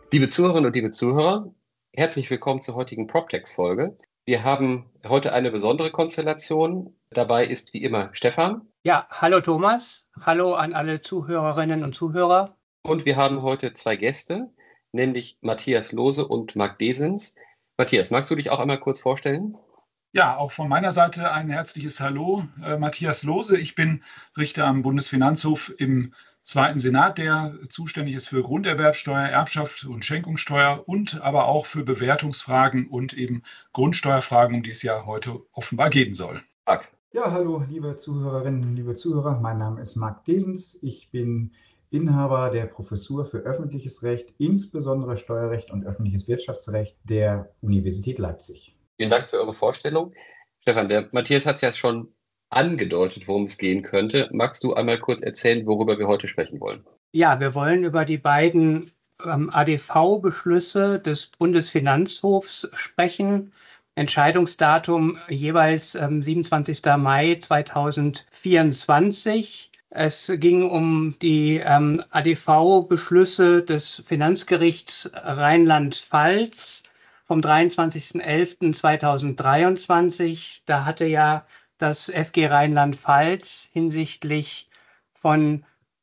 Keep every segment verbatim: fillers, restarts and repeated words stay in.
Liebe Zuhörerinnen und liebe Zuhörer, herzlich willkommen zur heutigen PropTex-Folge. Wir haben heute eine besondere Konstellation. Dabei ist wie immer Stefan. Ja, hallo Thomas, hallo an alle Zuhörerinnen und Zuhörer. Und wir haben heute zwei Gäste, nämlich Matthias Lohse und Marc Desens. Matthias, magst du dich auch einmal kurz vorstellen? Ja, auch von meiner Seite ein herzliches Hallo. Äh, Matthias Lohse, ich bin Richter am Bundesfinanzhof im zweiten Senat, der zuständig ist für Grunderwerbsteuer, Erbschaft und Schenkungssteuer und aber auch für Bewertungsfragen und eben Grundsteuerfragen, um die es ja heute offenbar gehen soll. Marc. Ja, hallo, liebe Zuhörerinnen, liebe Zuhörer. Mein Name ist Marc Desens. Ich bin Inhaber der Professur für öffentliches Recht, insbesondere Steuerrecht und öffentliches Wirtschaftsrecht der Universität Leipzig. Vielen Dank für eure Vorstellung. Stefan, der Matthias hat es ja schon angedeutet, worum es gehen könnte. Magst du einmal kurz erzählen, worüber wir heute sprechen wollen? Ja, wir wollen über die beiden ähm, A D V-Beschlüsse des Bundesfinanzhofs sprechen. Entscheidungsdatum jeweils ähm, siebenundzwanzigster Mai zweitausendvierundzwanzig. Es ging um die ähm, A D V-Beschlüsse des Finanzgerichts Rheinland-Pfalz vom dreiundzwanzigsten elften zweitausenddreiundzwanzig. Da hatte ja das F G Rheinland-Pfalz hinsichtlich von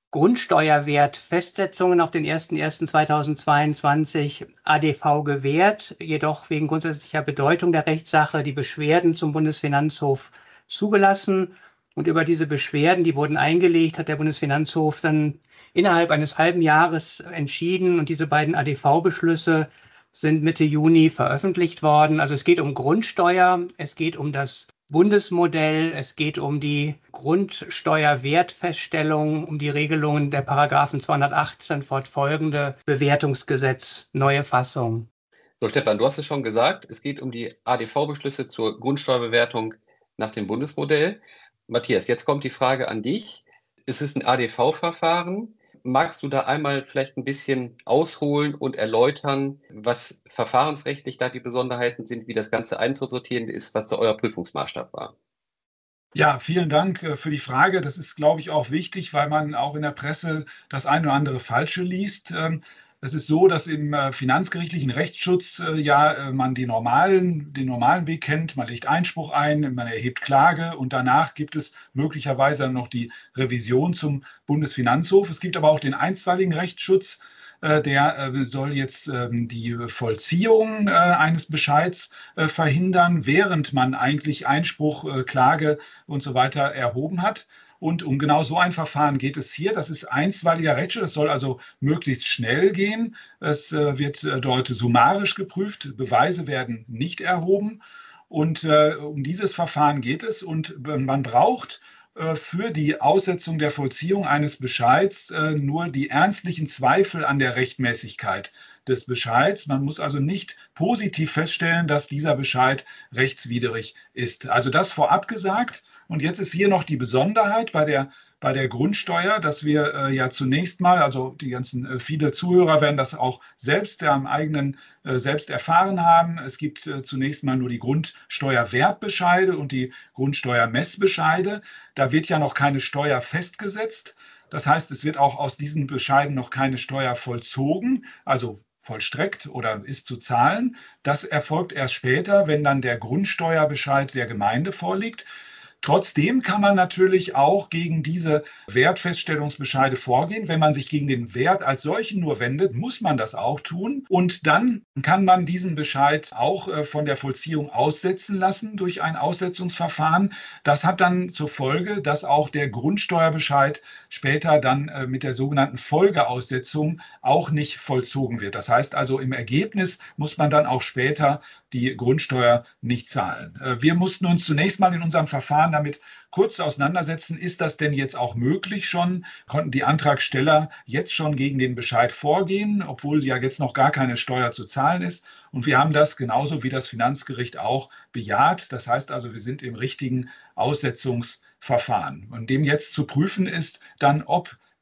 Grundsteuerwertfestsetzungen auf den ersten ersten zweitausendzweiundzwanzig A D V gewährt, jedoch wegen grundsätzlicher Bedeutung der Rechtssache die Beschwerden zum Bundesfinanzhof zugelassen. Und über diese Beschwerden, die wurden eingelegt, hat der Bundesfinanzhof dann innerhalb eines halben Jahres entschieden. Und diese beiden A D V-Beschlüsse sind Mitte Juni veröffentlicht worden. Also es geht um Grundsteuer, es geht um das Bundesmodell, es geht um die Grundsteuerwertfeststellung, um die Regelungen der Paragraphen zweihundertachtzehn fortfolgende Bewertungsgesetz, neue Fassung. So, Stefan, du hast es schon gesagt, es geht um die A D V-Beschlüsse zur Grundsteuerbewertung nach dem Bundesmodell. Matthias, jetzt kommt die Frage an dich. Es ist ein A D V-Verfahren. Magst du da einmal vielleicht ein bisschen ausholen und erläutern, was verfahrensrechtlich da die Besonderheiten sind, wie das Ganze einzusortieren ist, was da euer Prüfungsmaßstab war? Ja, vielen Dank für die Frage. Das ist, glaube ich, auch wichtig, weil man auch in der Presse das eine oder andere Falsche liest. Es ist so, dass im finanzgerichtlichen Rechtsschutz ja man die normalen, den normalen Weg kennt. Man legt Einspruch ein, man erhebt Klage und danach gibt es möglicherweise noch die Revision zum Bundesfinanzhof. Es gibt aber auch den einstweiligen Rechtsschutz. Der soll jetzt die Vollziehung eines Bescheids verhindern, während man eigentlich Einspruch, Klage und so weiter erhoben hat. Und um genau so ein Verfahren geht es hier. Das ist einstweiliger Rechtsschutz. Das soll also möglichst schnell gehen. Es wird dort summarisch geprüft. Beweise werden nicht erhoben. Und um dieses Verfahren geht es. Und man braucht für die Aussetzung der Vollziehung eines Bescheids nur die ernstlichen Zweifel an der Rechtmäßigkeit des Bescheids. Man muss also nicht positiv feststellen, dass dieser Bescheid rechtswidrig ist. Also das vorab gesagt. Und jetzt ist hier noch die Besonderheit bei der, bei der Grundsteuer, dass wir äh, ja zunächst mal, also die ganzen, äh, viele Zuhörer werden das auch selbst äh, am eigenen äh, selbst erfahren haben. Es gibt äh, zunächst mal nur die Grundsteuerwertbescheide und die Grundsteuermessbescheide. Da wird ja noch keine Steuer festgesetzt. Das heißt, es wird auch aus diesen Bescheiden noch keine Steuer vollzogen, also vollstreckt oder ist zu zahlen. Das erfolgt erst später, wenn dann der Grundsteuerbescheid der Gemeinde vorliegt. Trotzdem kann man natürlich auch gegen diese Wertfeststellungsbescheide vorgehen. Wenn man sich gegen den Wert als solchen nur wendet, muss man das auch tun. Und dann kann man diesen Bescheid auch von der Vollziehung aussetzen lassen durch ein Aussetzungsverfahren. Das hat dann zur Folge, dass auch der Grundsteuerbescheid später dann mit der sogenannten Folgeaussetzung auch nicht vollzogen wird. Das heißt also, im Ergebnis muss man dann auch später die Grundsteuer nicht zahlen. Wir mussten uns zunächst mal in unserem Verfahren damit kurz auseinandersetzen, ist das denn jetzt auch möglich schon? Konnten die Antragsteller jetzt schon gegen den Bescheid vorgehen, obwohl ja jetzt noch gar keine Steuer zu zahlen ist? Und wir haben das genauso wie das Finanzgericht auch bejaht. Das heißt also, wir sind im richtigen Aussetzungsverfahren. Und dem jetzt zu prüfen ist dann, ob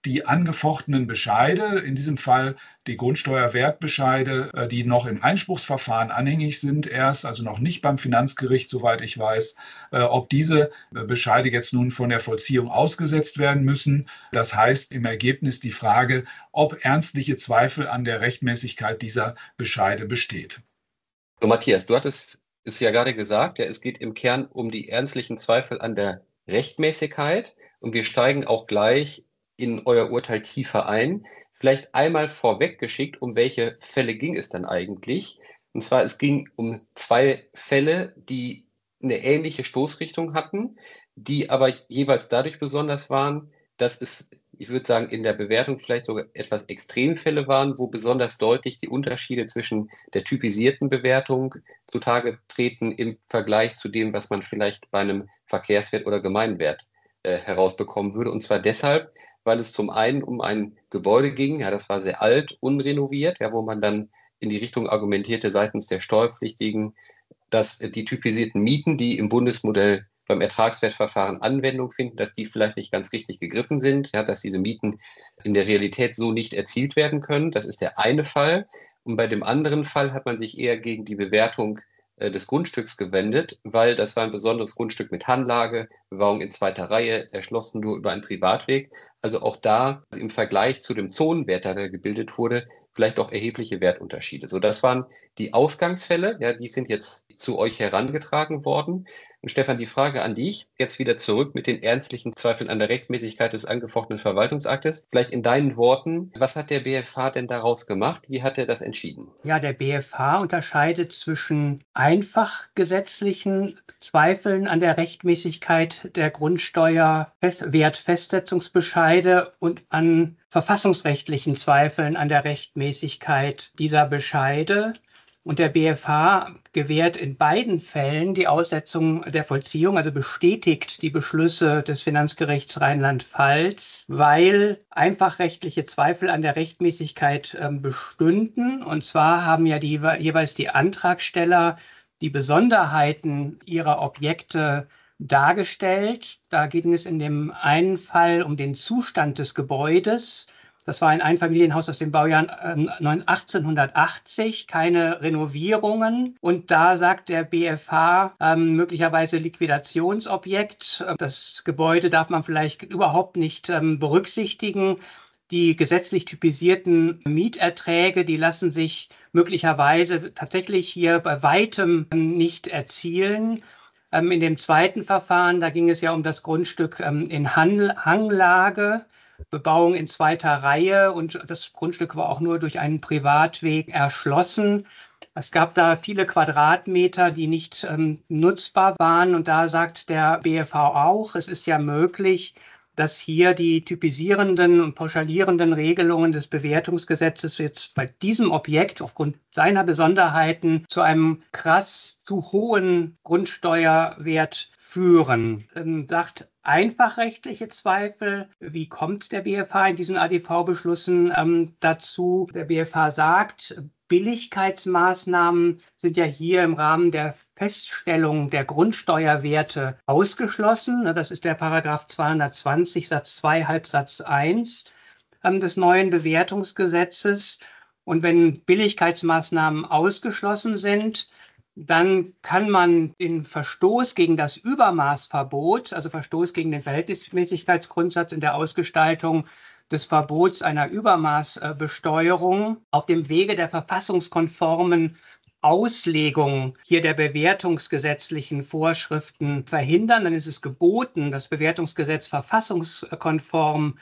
die angefochtenen Bescheide, in diesem Fall die Grundsteuerwertbescheide, die noch im Einspruchsverfahren anhängig sind, erst, also noch nicht beim Finanzgericht, soweit ich weiß, ob diese Bescheide jetzt nun von der Vollziehung ausgesetzt werden müssen. Das heißt im Ergebnis die Frage, ob ernstliche Zweifel an der Rechtmäßigkeit dieser Bescheide besteht. So, Matthias, du hattest es ja gerade gesagt, ja, es geht im Kern um die ernstlichen Zweifel an der Rechtmäßigkeit und wir steigen auch gleich in euer Urteil tiefer ein. Vielleicht einmal vorweggeschickt, um welche Fälle ging es dann eigentlich? Und zwar, es ging um zwei Fälle, die eine ähnliche Stoßrichtung hatten, die aber jeweils dadurch besonders waren, dass es, ich würde sagen, in der Bewertung vielleicht sogar etwas Extremfälle waren, wo besonders deutlich die Unterschiede zwischen der typisierten Bewertung zutage treten im Vergleich zu dem, was man vielleicht bei einem Verkehrswert oder Gemeinwert äh, herausbekommen würde. Und zwar deshalb, weil es zum einen um ein Gebäude ging, ja, das war sehr alt, unrenoviert, ja, wo man dann in die Richtung argumentierte seitens der Steuerpflichtigen, dass die typisierten Mieten, die im Bundesmodell beim Ertragswertverfahren Anwendung finden, dass die vielleicht nicht ganz richtig gegriffen sind, ja, dass diese Mieten in der Realität so nicht erzielt werden können. Das ist der eine Fall. Und bei dem anderen Fall hat man sich eher gegen die Bewertung äh, des Grundstücks gewendet, weil das war ein besonderes Grundstück mit Hanglage, Bebauung in zweiter Reihe, erschlossen nur über einen Privatweg. Also auch da im Vergleich zu dem Zonenwert, der gebildet wurde, vielleicht auch erhebliche Wertunterschiede. So, das waren die Ausgangsfälle, ja, die sind jetzt zu euch herangetragen worden. Und Stefan, die Frage an dich, jetzt wieder zurück mit den ernstlichen Zweifeln an der Rechtmäßigkeit des angefochtenen Verwaltungsaktes. Vielleicht in deinen Worten, was hat der B F H denn daraus gemacht? Wie hat er das entschieden? Ja, der B F H unterscheidet zwischen einfach gesetzlichen Zweifeln an der Rechtmäßigkeit der Grundsteuerwertfestsetzungsbescheide und an verfassungsrechtlichen Zweifeln an der Rechtmäßigkeit dieser Bescheide. Und der B F H gewährt in beiden Fällen die Aussetzung der Vollziehung, also bestätigt die Beschlüsse des Finanzgerichts Rheinland-Pfalz, weil einfach rechtliche Zweifel an der Rechtmäßigkeit äh, bestünden. Und zwar haben ja die, jeweils die Antragsteller die Besonderheiten ihrer Objekte dargestellt. Da ging es in dem einen Fall um den Zustand des Gebäudes. Das war ein Einfamilienhaus aus dem Baujahr achtzehnhundertachtzig, keine Renovierungen. Und da sagt der B F H ähm, möglicherweise Liquidationsobjekt. Das Gebäude darf man vielleicht überhaupt nicht ähm, berücksichtigen. Die gesetzlich typisierten Mieterträge, die lassen sich möglicherweise tatsächlich hier bei weitem ähm, nicht erzielen. Ähm, in dem zweiten Verfahren, da ging es ja um das Grundstück ähm, in Han- Hanglage. Bebauung in zweiter Reihe und das Grundstück war auch nur durch einen Privatweg erschlossen. Es gab da viele Quadratmeter, die nicht ähm, nutzbar waren und da sagt der B F H auch, es ist ja möglich, dass hier die typisierenden und pauschalierenden Regelungen des Bewertungsgesetzes jetzt bei diesem Objekt aufgrund seiner Besonderheiten zu einem krass zu hohen Grundsteuerwert führen. Ähm, sagt einfachrechtliche Zweifel. Wie kommt der B F H in diesen A D V-Beschlüssen ähm, dazu? Der B F H sagt, Billigkeitsmaßnahmen sind ja hier im Rahmen der Feststellung der Grundsteuerwerte ausgeschlossen. Das ist der Paragraph zweihundertzwanzig Satz zwei Halbsatz eins ähm, des neuen Bewertungsgesetzes. Und wenn Billigkeitsmaßnahmen ausgeschlossen sind, dann kann man den Verstoß gegen das Übermaßverbot, also Verstoß gegen den Verhältnismäßigkeitsgrundsatz in der Ausgestaltung des Verbots einer Übermaßbesteuerung auf dem Wege der verfassungskonformen Auslegung hier der bewertungsgesetzlichen Vorschriften verhindern. Dann ist es geboten, das Bewertungsgesetz verfassungskonform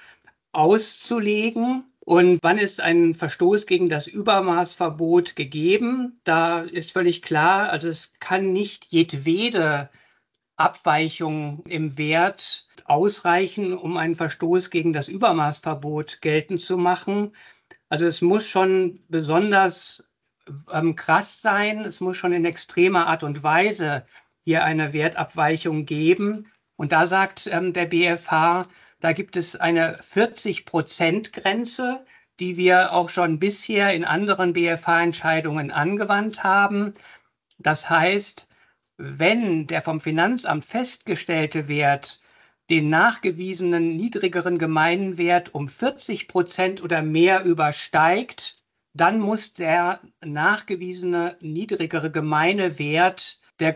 auszulegen. Und wann ist ein Verstoß gegen das Übermaßverbot gegeben? Da ist völlig klar, also es kann nicht jedwede Abweichung im Wert ausreichen, um einen Verstoß gegen das Übermaßverbot geltend zu machen. Also es muss schon besonders ähm, krass sein, es muss schon in extremer Art und Weise hier eine Wertabweichung geben. Und da sagt ähm, der B F H, da gibt es eine vierzig Prozent Grenze, die wir auch schon bisher in anderen B F H-Entscheidungen angewandt haben. Das heißt, wenn der vom Finanzamt festgestellte Wert den nachgewiesenen niedrigeren Gemeinwert um vierzig Prozent oder mehr übersteigt, dann muss der nachgewiesene niedrigere Gemeinwert der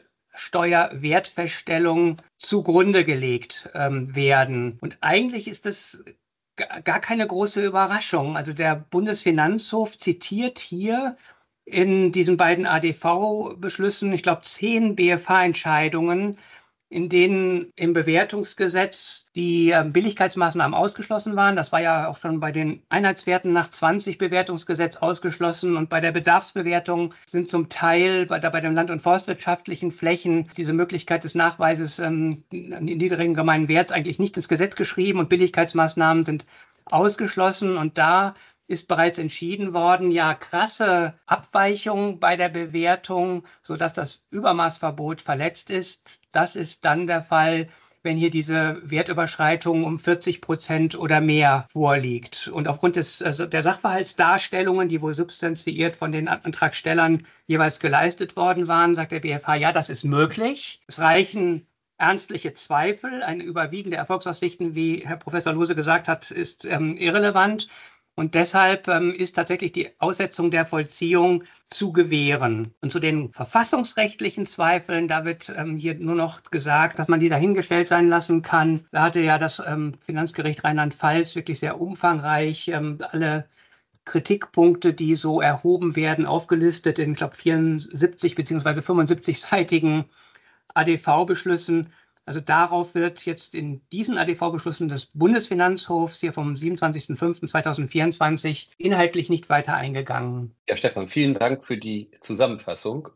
Grundsteuerwertfeststellung zugrunde gelegt ähm, werden. Und eigentlich ist das gar keine große Überraschung. Also der Bundesfinanzhof zitiert hier in diesen beiden A D V-Beschlüssen, ich glaube, zehn B F H-Entscheidungen, in denen im Bewertungsgesetz die äh, Billigkeitsmaßnahmen ausgeschlossen waren. Das war ja auch schon bei den Einheitswerten nach zwanzig Bewertungsgesetz ausgeschlossen. Und bei der Bedarfsbewertung sind zum Teil bei, der, bei den land- und forstwirtschaftlichen Flächen diese Möglichkeit des Nachweises ähm, niedrigen gemeinen Werts eigentlich nicht ins Gesetz geschrieben und Billigkeitsmaßnahmen sind ausgeschlossen. Und da ist bereits entschieden worden, ja, krasse Abweichungen bei der Bewertung, sodass das Übermaßverbot verletzt ist. Das ist dann der Fall, wenn hier diese Wertüberschreitung um vierzig Prozent oder mehr vorliegt. Und aufgrund des, also der Sachverhaltsdarstellungen, die wohl substanziiert von den Antragstellern jeweils geleistet worden waren, sagt der B F H, ja, das ist möglich. Es reichen ernstliche Zweifel. Eine überwiegende Erfolgsaussichten, wie Herr Professor Lohse gesagt hat, ist ähm, irrelevant. Und deshalb ähm, ist tatsächlich die Aussetzung der Vollziehung zu gewähren. Und zu den verfassungsrechtlichen Zweifeln, da wird ähm, hier nur noch gesagt, dass man die dahingestellt sein lassen kann. Da hatte ja das ähm, Finanzgericht Rheinland-Pfalz wirklich sehr umfangreich ähm, alle Kritikpunkte, die so erhoben werden, aufgelistet in, ich glaube, vierundsiebzig bzw. fünfundsiebzig-seitigen A D V-Beschlüssen. Also darauf wird jetzt in diesen A D V-Beschlüssen des Bundesfinanzhofs hier vom siebenundzwanzigsten fünften zweitausendvierundzwanzig inhaltlich nicht weiter eingegangen. Ja, Stefan, vielen Dank für die Zusammenfassung.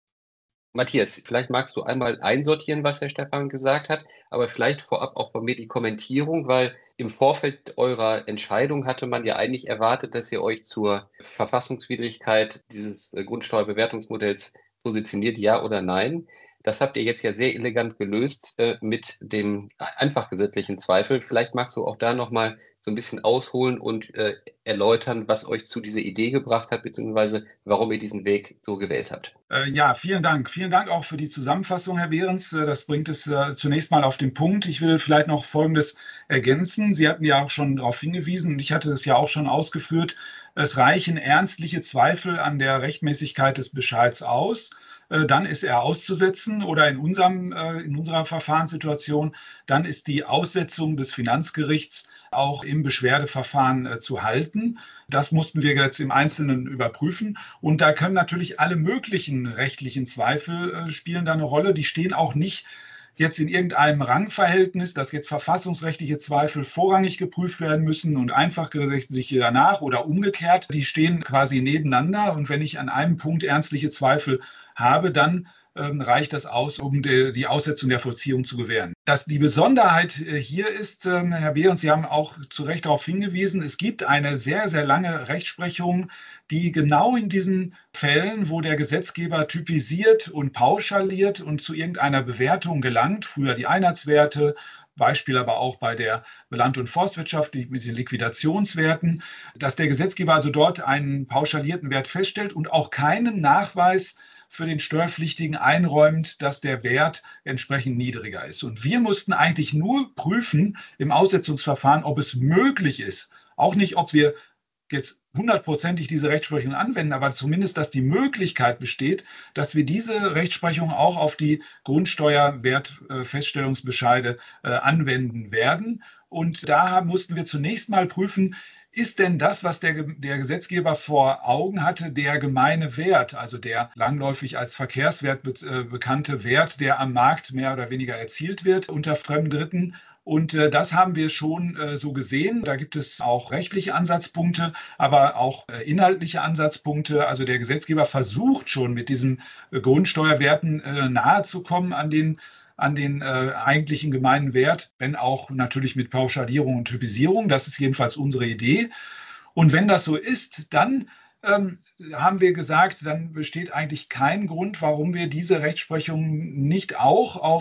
Matthias, vielleicht magst du einmal einsortieren, was Herr Stefan gesagt hat, aber vielleicht vorab auch bei mir die Kommentierung, weil im Vorfeld eurer Entscheidung hatte man ja eigentlich erwartet, dass ihr euch zur Verfassungswidrigkeit dieses Grundsteuerbewertungsmodells positioniert, ja oder nein. Das habt ihr jetzt ja sehr elegant gelöst äh, mit dem einfach gesetzlichen Zweifel. Vielleicht magst du auch da nochmal so ein bisschen ausholen und äh, erläutern, was euch zu dieser Idee gebracht hat, beziehungsweise warum ihr diesen Weg so gewählt habt. Äh, ja, vielen Dank. Vielen Dank auch für die Zusammenfassung, Herr Behrens. Das bringt es äh, zunächst mal auf den Punkt. Ich will vielleicht noch Folgendes ergänzen. Sie hatten ja auch schon darauf hingewiesen und ich hatte es ja auch schon ausgeführt. Es reichen ernstliche Zweifel an der Rechtmäßigkeit des Bescheids aus. Dann ist er auszusetzen oder in, unserem, in unserer Verfahrenssituation, dann ist die Aussetzung des Finanzgerichts auch im Beschwerdeverfahren zu halten. Das mussten wir jetzt im Einzelnen überprüfen. Und da können natürlich alle möglichen rechtlichen Zweifel spielen da eine Rolle. Die stehen auch nicht jetzt in irgendeinem Rangverhältnis, dass jetzt verfassungsrechtliche Zweifel vorrangig geprüft werden müssen und einfachgesetzliche danach oder umgekehrt. Die stehen quasi nebeneinander. Und wenn ich an einem Punkt ernstliche Zweifel habe, dann ähm, reicht das aus, um die, die Aussetzung der Vollziehung zu gewähren. Dass die Besonderheit äh, hier ist, äh, Herr Behrens, Sie haben auch zu Recht darauf hingewiesen, es gibt eine sehr, sehr lange Rechtsprechung, die genau in diesen Fällen, wo der Gesetzgeber typisiert und pauschaliert und zu irgendeiner Bewertung gelangt, früher die Einheitswerte, Beispiel aber auch bei der Land- und Forstwirtschaft mit den Liquidationswerten, dass der Gesetzgeber also dort einen pauschalierten Wert feststellt und auch keinen Nachweis für den Steuerpflichtigen einräumt, dass der Wert entsprechend niedriger ist. Und wir mussten eigentlich nur prüfen im Aussetzungsverfahren, ob es möglich ist, auch nicht, ob wir jetzt hundertprozentig diese Rechtsprechung anwenden, aber zumindest, dass die Möglichkeit besteht, dass wir diese Rechtsprechung auch auf die Grundsteuerwertfeststellungsbescheide äh, anwenden werden. Und da mussten wir zunächst mal prüfen, ist denn das, was der, der Gesetzgeber vor Augen hatte, der gemeine Wert, also der langläufig als Verkehrswert be, äh, bekannte Wert, der am Markt mehr oder weniger erzielt wird unter Fremddritten? Und äh, das haben wir schon äh, so gesehen. Da gibt es auch rechtliche Ansatzpunkte, aber auch äh, inhaltliche Ansatzpunkte. Also der Gesetzgeber versucht schon mit diesen äh, Grundsteuerwerten äh, nahe zu kommen an den an den äh, eigentlichen gemeinen Wert, wenn auch natürlich mit Pauschalierung und Typisierung. Das ist jedenfalls unsere Idee. Und wenn das so ist, dann ähm, haben wir gesagt, dann besteht eigentlich kein Grund, warum wir diese Rechtsprechung nicht auch auf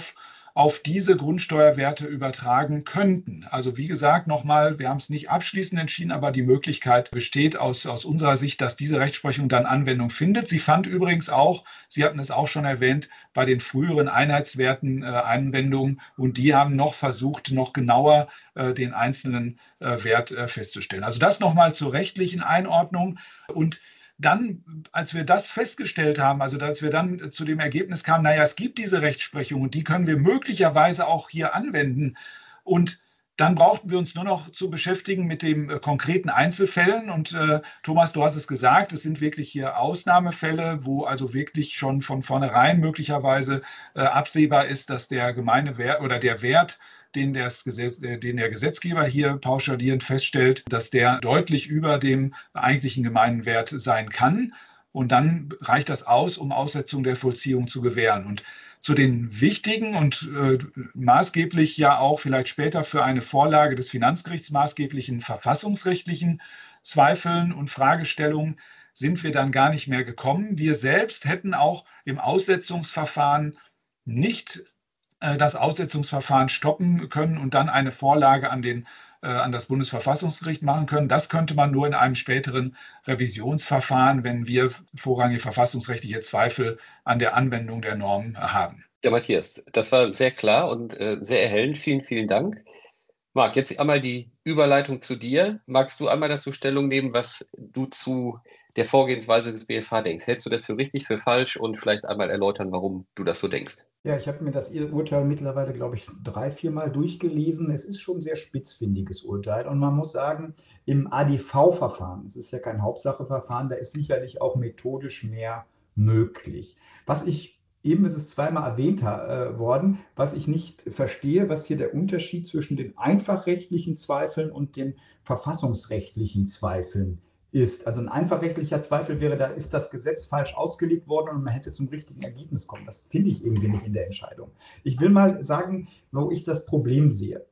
auf diese Grundsteuerwerte übertragen könnten. Also wie gesagt, nochmal, wir haben es nicht abschließend entschieden, aber die Möglichkeit besteht aus, aus unserer Sicht, dass diese Rechtsprechung dann Anwendung findet. Sie fand übrigens auch, Sie hatten es auch schon erwähnt, bei den früheren Einheitswerten äh, Anwendung, und die haben noch versucht, noch genauer äh, den einzelnen äh, Wert äh, festzustellen. Also das nochmal zur rechtlichen Einordnung. Und dann, als wir das festgestellt haben, also als wir dann zu dem Ergebnis kamen, naja, es gibt diese Rechtsprechung und die können wir möglicherweise auch hier anwenden. Und dann brauchten wir uns nur noch zu beschäftigen mit den äh, konkreten Einzelfällen. Und äh, Thomas, du hast es gesagt, es sind wirklich hier Ausnahmefälle, wo also wirklich schon von vornherein möglicherweise äh, absehbar ist, dass der Gemeindewert oder der Wert, den, das Gesetz, den der Gesetzgeber hier pauschalierend feststellt, dass der deutlich über dem eigentlichen Gemeinwert sein kann. Und dann reicht das aus, um Aussetzung der Vollziehung zu gewähren. Und zu den wichtigen und äh, maßgeblich ja auch vielleicht später für eine Vorlage des Finanzgerichts maßgeblichen verfassungsrechtlichen Zweifeln und Fragestellungen sind wir dann gar nicht mehr gekommen. Wir selbst hätten auch im Aussetzungsverfahren nicht das Aussetzungsverfahren stoppen können und dann eine Vorlage an, den, äh, an das Bundesverfassungsgericht machen können. Das könnte man nur in einem späteren Revisionsverfahren, wenn wir vorrangige verfassungsrechtliche Zweifel an der Anwendung der Normen haben. Ja, Matthias, das war sehr klar und äh, sehr erhellend. Vielen, vielen Dank. Marc, jetzt einmal die Überleitung zu dir. Magst du einmal dazu Stellung nehmen, was du zu der Vorgehensweise des B F H denkst? Hältst du das für richtig, für falsch, und vielleicht einmal erläutern, warum du das so denkst? Ja, ich habe mir das Urteil mittlerweile, glaube ich, drei, vier Mal durchgelesen. Es ist schon ein sehr spitzfindiges Urteil. Und man muss sagen, im A D V-Verfahren, es ist ja kein Hauptsacheverfahren, da ist sicherlich auch methodisch mehr möglich. Was ich, eben ist es zweimal erwähnt äh, worden, was ich nicht verstehe, was hier der Unterschied zwischen den einfachrechtlichen Zweifeln und den verfassungsrechtlichen Zweifeln ist. Also ein einfachrechtlicher Zweifel wäre, da ist das Gesetz falsch ausgelegt worden und man hätte zum richtigen Ergebnis kommen. Das finde ich irgendwie nicht in der Entscheidung. Ich will mal sagen, wo ich das Problem sehe.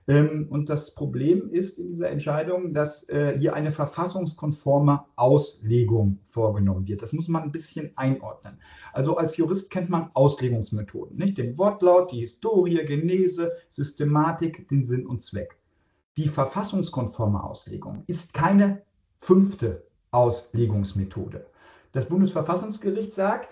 Und das Problem ist in dieser Entscheidung, dass hier eine verfassungskonforme Auslegung vorgenommen wird. Das muss man ein bisschen einordnen. Also als Jurist kennt man Auslegungsmethoden, nicht? Den Wortlaut, die Historie, Genese, Systematik, den Sinn und Zweck. Die verfassungskonforme Auslegung ist keine fünfte Auslegungsmethode. Das Bundesverfassungsgericht sagt,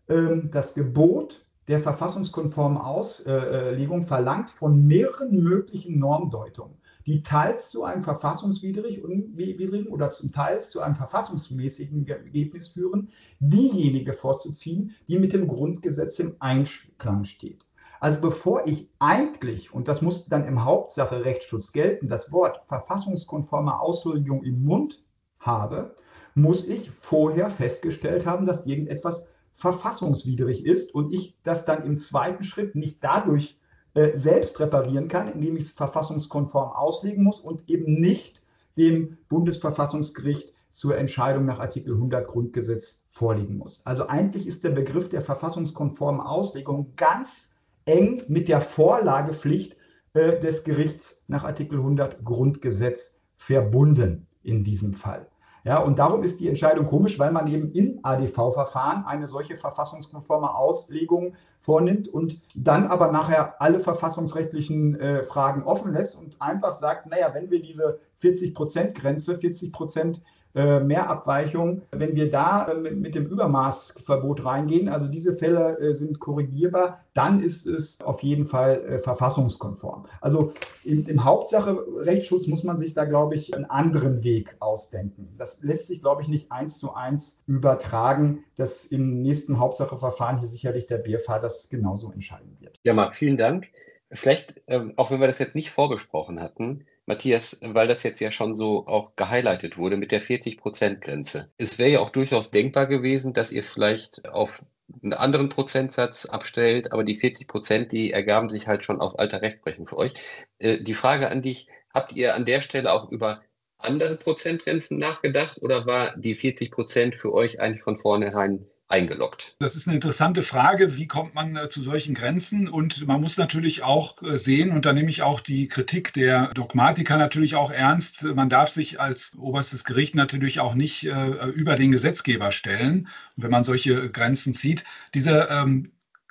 das Gebot der verfassungskonformen Auslegung verlangt von mehreren möglichen Normdeutungen, die teils zu einem verfassungswidrigen oder zum Teils zu einem verfassungsmäßigen Ergebnis führen, diejenige vorzuziehen, die mit dem Grundgesetz im Einklang steht. Also bevor ich eigentlich, und das muss dann im Hauptsache-Rechtsschutz gelten, das Wort verfassungskonforme Auslegung im Mund habe, muss ich vorher festgestellt haben, dass irgendetwas verfassungswidrig ist und ich das dann im zweiten Schritt nicht dadurch äh, selbst reparieren kann, indem ich es verfassungskonform auslegen muss und eben nicht dem Bundesverfassungsgericht zur Entscheidung nach Artikel hundert Grundgesetz vorlegen muss. Also eigentlich ist der Begriff der verfassungskonformen Auslegung ganz eng mit der Vorlagepflicht äh, des Gerichts nach Artikel hundert Grundgesetz verbunden in diesem Fall. Ja, und darum ist die Entscheidung komisch, weil man eben im A D V-Verfahren eine solche verfassungskonforme Auslegung vornimmt und dann aber nachher alle verfassungsrechtlichen äh, Fragen offen lässt und einfach sagt, naja, wenn wir diese vierzig Prozent Grenze, vierzig Prozent äh, Mehrabweichung, wenn wir da äh, mit, mit dem Übermaßverbot reingehen, also diese Fälle äh, sind korrigierbar, dann ist es auf jeden Fall äh, verfassungskonform. Also im, im Hauptsache-Rechtsschutz muss man sich da, glaube ich, einen anderen Weg ausdenken. Das lässt sich, glaube ich, nicht eins zu eins übertragen, dass im nächsten Hauptsache-Verfahren hier sicherlich der B F H das genauso entscheiden wird. Ja, Marc, vielen Dank. Vielleicht, ähm, auch wenn wir das jetzt nicht vorbesprochen hatten, Matthias, weil das jetzt ja schon so auch gehighlightet wurde mit der vierzig Prozent Grenze. Es wäre ja auch durchaus denkbar gewesen, dass ihr vielleicht auf einen anderen Prozentsatz abstellt, aber die vierzig Prozent, die ergaben sich halt schon aus alter Rechtsprechung für euch. Äh, die Frage an dich, habt ihr an der Stelle auch über andere Prozentgrenzen nachgedacht oder war die vierzig Prozent für euch eigentlich von vornherein eingeloggt? Das ist eine interessante Frage. Wie kommt man äh, zu solchen Grenzen? Und man muss natürlich auch äh, sehen, und da nehme ich auch die Kritik der Dogmatiker natürlich auch ernst, man darf sich als oberstes Gericht natürlich auch nicht äh, über den Gesetzgeber stellen, wenn man solche Grenzen zieht. Diese ähm,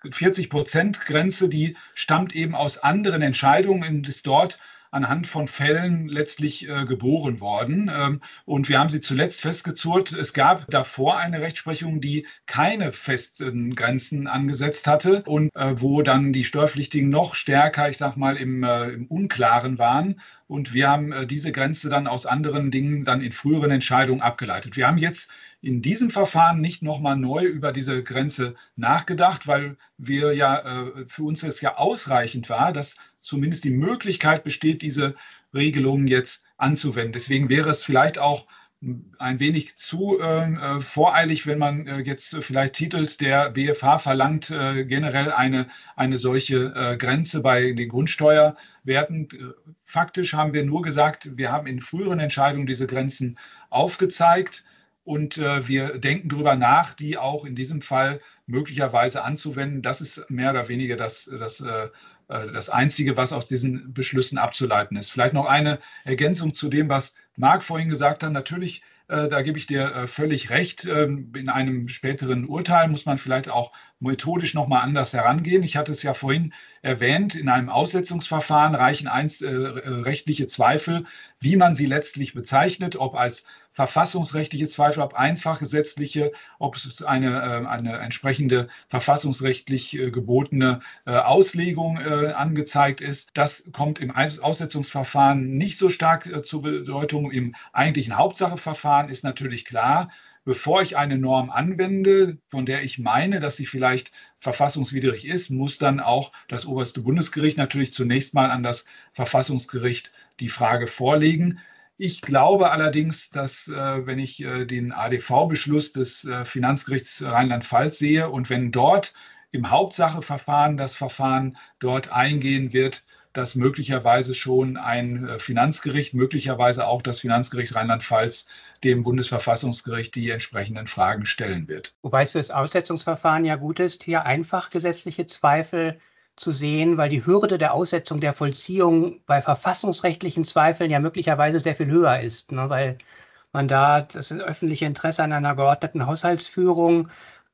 vierzig Prozent Grenze, die stammt eben aus anderen Entscheidungen und ist dort anhand von Fällen letztlich äh, geboren worden. Ähm, und wir haben sie zuletzt festgezurrt. Es gab davor eine Rechtsprechung, die keine festen Grenzen angesetzt hatte und äh, wo dann die Steuerpflichtigen noch stärker, ich sag mal, im, äh, im Unklaren waren. Und wir haben äh, diese Grenze dann aus anderen Dingen dann in früheren Entscheidungen abgeleitet. Wir haben jetzt in diesem Verfahren nicht nochmal neu über diese Grenze nachgedacht, weil wir ja äh, für uns es ja ausreichend war, dass zumindest die Möglichkeit besteht, diese Regelungen jetzt anzuwenden. Deswegen wäre es vielleicht auch ein wenig zu äh, voreilig, wenn man äh, jetzt vielleicht titelt, der B F H verlangt äh, generell eine, eine solche äh, Grenze bei den Grundsteuerwerten. Faktisch haben wir nur gesagt, wir haben in früheren Entscheidungen diese Grenzen aufgezeigt und äh, wir denken darüber nach, die auch in diesem Fall möglicherweise anzuwenden. Das ist mehr oder weniger das, das, äh, das Einzige, was aus diesen Beschlüssen abzuleiten ist. Vielleicht noch eine Ergänzung zu dem, was Marc vorhin gesagt hat. Natürlich, äh, da gebe ich dir äh, völlig recht. Ähm, in einem späteren Urteil muss man vielleicht auch methodisch nochmal anders herangehen. Ich hatte es ja vorhin erwähnt, in einem Aussetzungsverfahren reichen einst äh, rechtliche Zweifel, wie man sie letztlich bezeichnet, ob als verfassungsrechtliche Zweifel, ob einfachgesetzliche, ob es eine, eine entsprechende verfassungsrechtlich gebotene Auslegung angezeigt ist. Das kommt im Aussetzungsverfahren nicht so stark zur Bedeutung. Im eigentlichen Hauptsacheverfahren ist natürlich klar, bevor ich eine Norm anwende, von der ich meine, dass sie vielleicht verfassungswidrig ist, muss dann auch das oberste Bundesgericht natürlich zunächst mal an das Verfassungsgericht die Frage vorlegen. Ich glaube allerdings, dass äh, wenn ich äh, den A D V-Beschluss des äh, Finanzgerichts Rheinland-Pfalz sehe und wenn dort im Hauptsacheverfahren das Verfahren dort eingehen wird, dass möglicherweise schon ein äh, Finanzgericht, möglicherweise auch das Finanzgericht Rheinland-Pfalz dem Bundesverfassungsgericht die entsprechenden Fragen stellen wird. Wobei es für das Aussetzungsverfahren ja gut ist, hier einfach gesetzliche Zweifel zu sehen, weil die Hürde der Aussetzung der Vollziehung bei verfassungsrechtlichen Zweifeln ja möglicherweise sehr viel höher ist, ne, weil man da das öffentliche Interesse an einer geordneten Haushaltsführung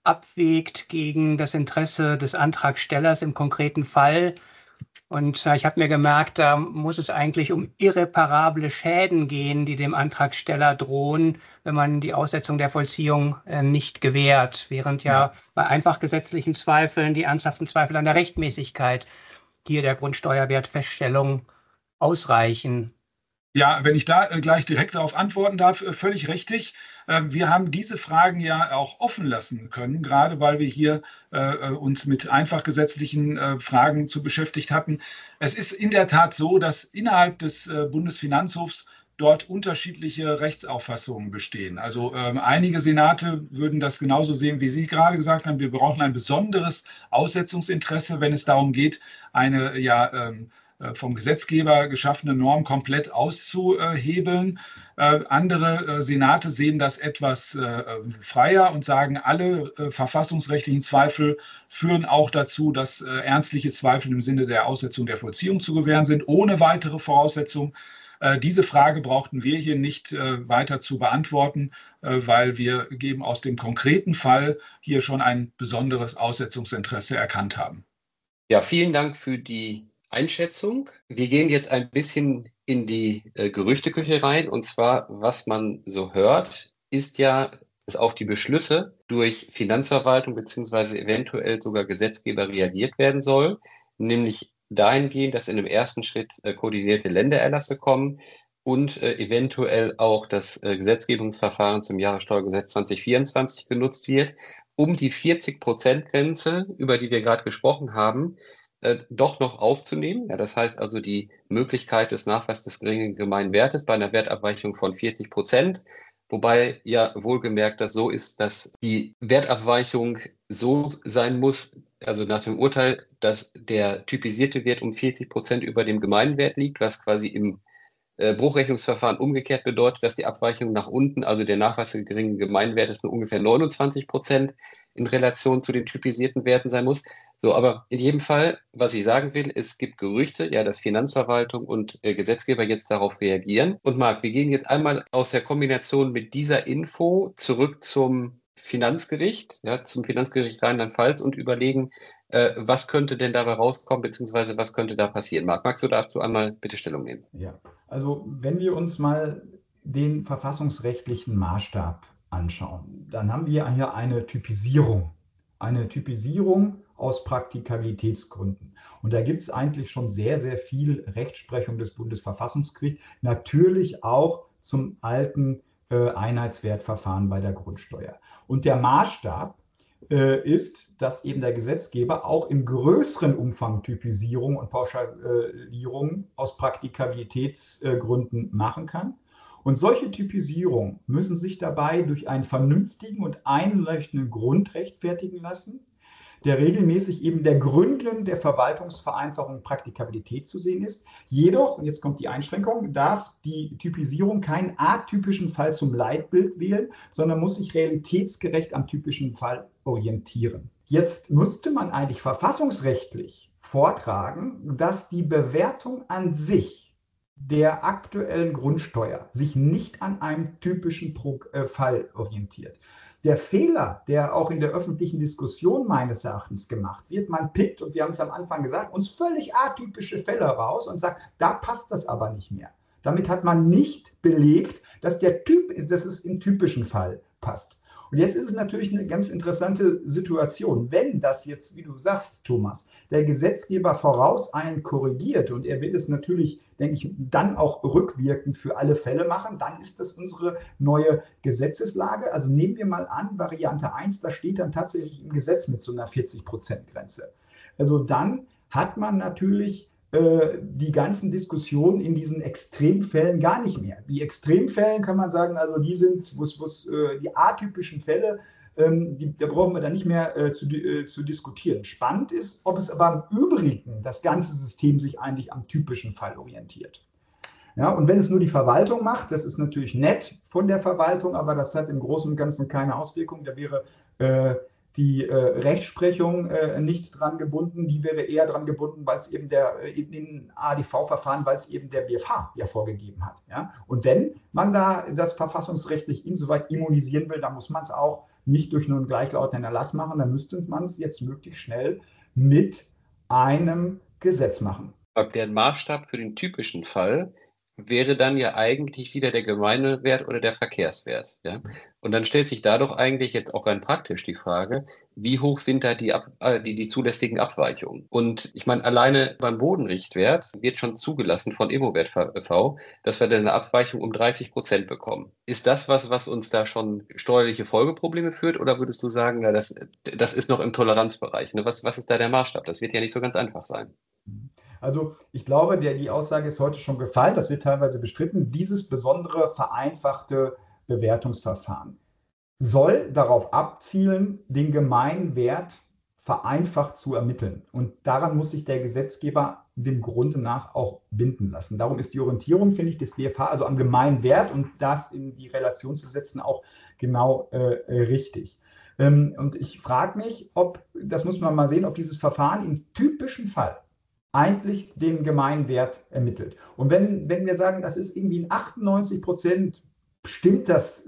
abwägt gegen das Interesse des Antragstellers im konkreten Fall. Und äh, ich habe mir gemerkt, da muss es eigentlich um irreparable Schäden gehen, die dem Antragsteller drohen, wenn man die Aussetzung der Vollziehung äh, nicht gewährt, während ja, ja bei einfach gesetzlichen Zweifeln die ernsthaften Zweifel an der Rechtmäßigkeit hier der Grundsteuerwertfeststellung ausreichen. Ja, wenn ich da gleich direkt darauf antworten darf, völlig richtig. Wir haben diese Fragen ja auch offen lassen können, gerade weil wir hier uns mit einfach gesetzlichen Fragen zu beschäftigt hatten. Es ist in der Tat so, dass innerhalb des Bundesfinanzhofs dort unterschiedliche Rechtsauffassungen bestehen. Also ähm, einige Senate würden das genauso sehen, wie Sie gerade gesagt haben. Wir brauchen ein besonderes Aussetzungsinteresse, wenn es darum geht, eine ja ähm, vom Gesetzgeber geschaffene Norm komplett auszuhebeln. Äh, andere äh, Senate sehen das etwas äh, freier und sagen, alle äh, verfassungsrechtlichen Zweifel führen auch dazu, dass äh, ernstliche Zweifel im Sinne der Aussetzung der Vollziehung zu gewähren sind, ohne weitere Voraussetzung. Äh, diese Frage brauchten wir hier nicht äh, weiter zu beantworten, äh, weil wir geben aus dem konkreten Fall hier schon ein besonderes Aussetzungsinteresse erkannt haben. Ja, vielen Dank für die Einschätzung. Wir gehen jetzt ein bisschen in die äh, Gerüchteküche rein. Und zwar, was man so hört, ist ja, dass auf die Beschlüsse durch Finanzverwaltung beziehungsweise eventuell sogar Gesetzgeber reagiert werden soll. Nämlich dahingehend, dass in dem ersten Schritt äh, koordinierte Ländererlasse kommen und äh, eventuell auch das äh, Gesetzgebungsverfahren zum Jahressteuergesetz zwanzig vierundzwanzig genutzt wird, um die vierzig Prozent Grenze, über die wir gerade gesprochen haben, Äh, doch noch aufzunehmen. Ja, das heißt also die Möglichkeit des Nachweises des geringen Gemeinwertes bei einer Wertabweichung von vierzig Prozent, wobei ja wohlgemerkt das so ist, dass die Wertabweichung so sein muss, also nach dem Urteil, dass der typisierte Wert um vierzig Prozent über dem Gemeinwert liegt, was quasi im äh, Bruchrechnungsverfahren umgekehrt bedeutet, dass die Abweichung nach unten, also der Nachweis des geringen Gemeinwertes, nur ungefähr neunundzwanzig Prozent in Relation zu den typisierten Werten sein muss. So, aber in jedem Fall, was ich sagen will, es gibt Gerüchte, ja, dass Finanzverwaltung und äh, Gesetzgeber jetzt darauf reagieren. Und Marc, wir gehen jetzt einmal aus der Kombination mit dieser Info zurück zum Finanzgericht, ja, zum Finanzgericht Rheinland-Pfalz und überlegen, äh, was könnte denn dabei rauskommen, beziehungsweise was könnte da passieren. Marc, magst du dazu einmal bitte Stellung nehmen? Ja, also wenn wir uns mal den verfassungsrechtlichen Maßstab anschauen, dann haben wir hier eine Typisierung. Eine Typisierung aus Praktikabilitätsgründen. Und da gibt es eigentlich schon sehr, sehr viel Rechtsprechung des Bundesverfassungsgerichts, natürlich auch zum alten äh, Einheitswertverfahren bei der Grundsteuer. Und der Maßstab äh, ist, dass eben der Gesetzgeber auch im größeren Umfang Typisierung und Pauschalierung aus Praktikabilitätsgründen machen kann. Und solche Typisierungen müssen sich dabei durch einen vernünftigen und einleuchtenden Grund rechtfertigen lassen, der regelmäßig eben der Gründen der Verwaltungsvereinfachung und Praktikabilität zu sehen ist. Jedoch, und jetzt kommt die Einschränkung, darf die Typisierung keinen atypischen Fall zum Leitbild wählen, sondern muss sich realitätsgerecht am typischen Fall orientieren. Jetzt müsste man eigentlich verfassungsrechtlich vortragen, dass die Bewertung an sich der aktuellen Grundsteuer sich nicht an einem typischen Fall orientiert. Der Fehler, der auch in der öffentlichen Diskussion meines Erachtens gemacht wird, man pickt, und wir haben es am Anfang gesagt, uns völlig atypische Fälle raus und sagt, da passt das aber nicht mehr. Damit hat man nicht belegt, dass der Typ, dass es im typischen Fall passt. Und jetzt ist es natürlich eine ganz interessante Situation. Wenn das jetzt, wie du sagst, Thomas, der Gesetzgeber vorauseilend korrigiert und er will es natürlich, denke ich, dann auch rückwirkend für alle Fälle machen, dann ist das unsere neue Gesetzeslage. Also nehmen wir mal an, Variante eins, da steht dann tatsächlich im Gesetz mit so einer vierzig Prozent Grenze. Also dann hat man natürlich die ganzen Diskussionen in diesen Extremfällen gar nicht mehr. Die Extremfällen kann man sagen, also die sind, wo's, wo's, die atypischen Fälle, die, da brauchen wir dann nicht mehr äh, zu, äh, zu diskutieren. Spannend ist, ob es aber im Übrigen das ganze System sich eigentlich am typischen Fall orientiert. Ja, und wenn es nur die Verwaltung macht, das ist natürlich nett von der Verwaltung, aber das hat im Großen und Ganzen keine Auswirkung. Da wäre äh, die äh, Rechtsprechung äh, nicht dran gebunden, die wäre eher dran gebunden, weil es eben der äh, in den A D V-Verfahren, weil es eben der B F H ja vorgegeben hat. Ja? Und wenn man da das verfassungsrechtlich insoweit immunisieren will, dann muss man es auch nicht durch nur einen gleichlautenden Erlass machen, dann müsste man es jetzt möglichst schnell mit einem Gesetz machen. Der Maßstab für den typischen Fall wäre dann ja eigentlich wieder der Gemeindewert oder der Verkehrswert. Ja? Und dann stellt sich da doch eigentlich jetzt auch rein praktisch die Frage, wie hoch sind da die, Ab äh, die, die zulässigen Abweichungen? Und ich meine, alleine beim Bodenrichtwert wird schon zugelassen von Immowert V, dass wir dann eine Abweichung um dreißig Prozent bekommen. Ist das was, was uns da schon steuerliche Folgeprobleme führt? Oder würdest du sagen, na, das, das ist noch im Toleranzbereich? Ne? Was, was ist da der Maßstab? Das wird ja nicht so ganz einfach sein. Also ich glaube, der, die Aussage ist heute schon gefallen, das wird teilweise bestritten. Dieses besondere vereinfachte Bewertungsverfahren soll darauf abzielen, den Gemeinwert vereinfacht zu ermitteln. Und daran muss sich der Gesetzgeber dem Grunde nach auch binden lassen. Darum ist die Orientierung, finde ich, des B F H, also am Gemeinwert und das in die Relation zu setzen, auch genau äh, richtig. Ähm, und ich frage mich, ob, das muss man mal sehen, ob dieses Verfahren im typischen Fall eigentlich den Gemeinwert ermittelt. Und wenn, wenn wir sagen, das ist irgendwie in achtundneunzig Prozent, stimmt das,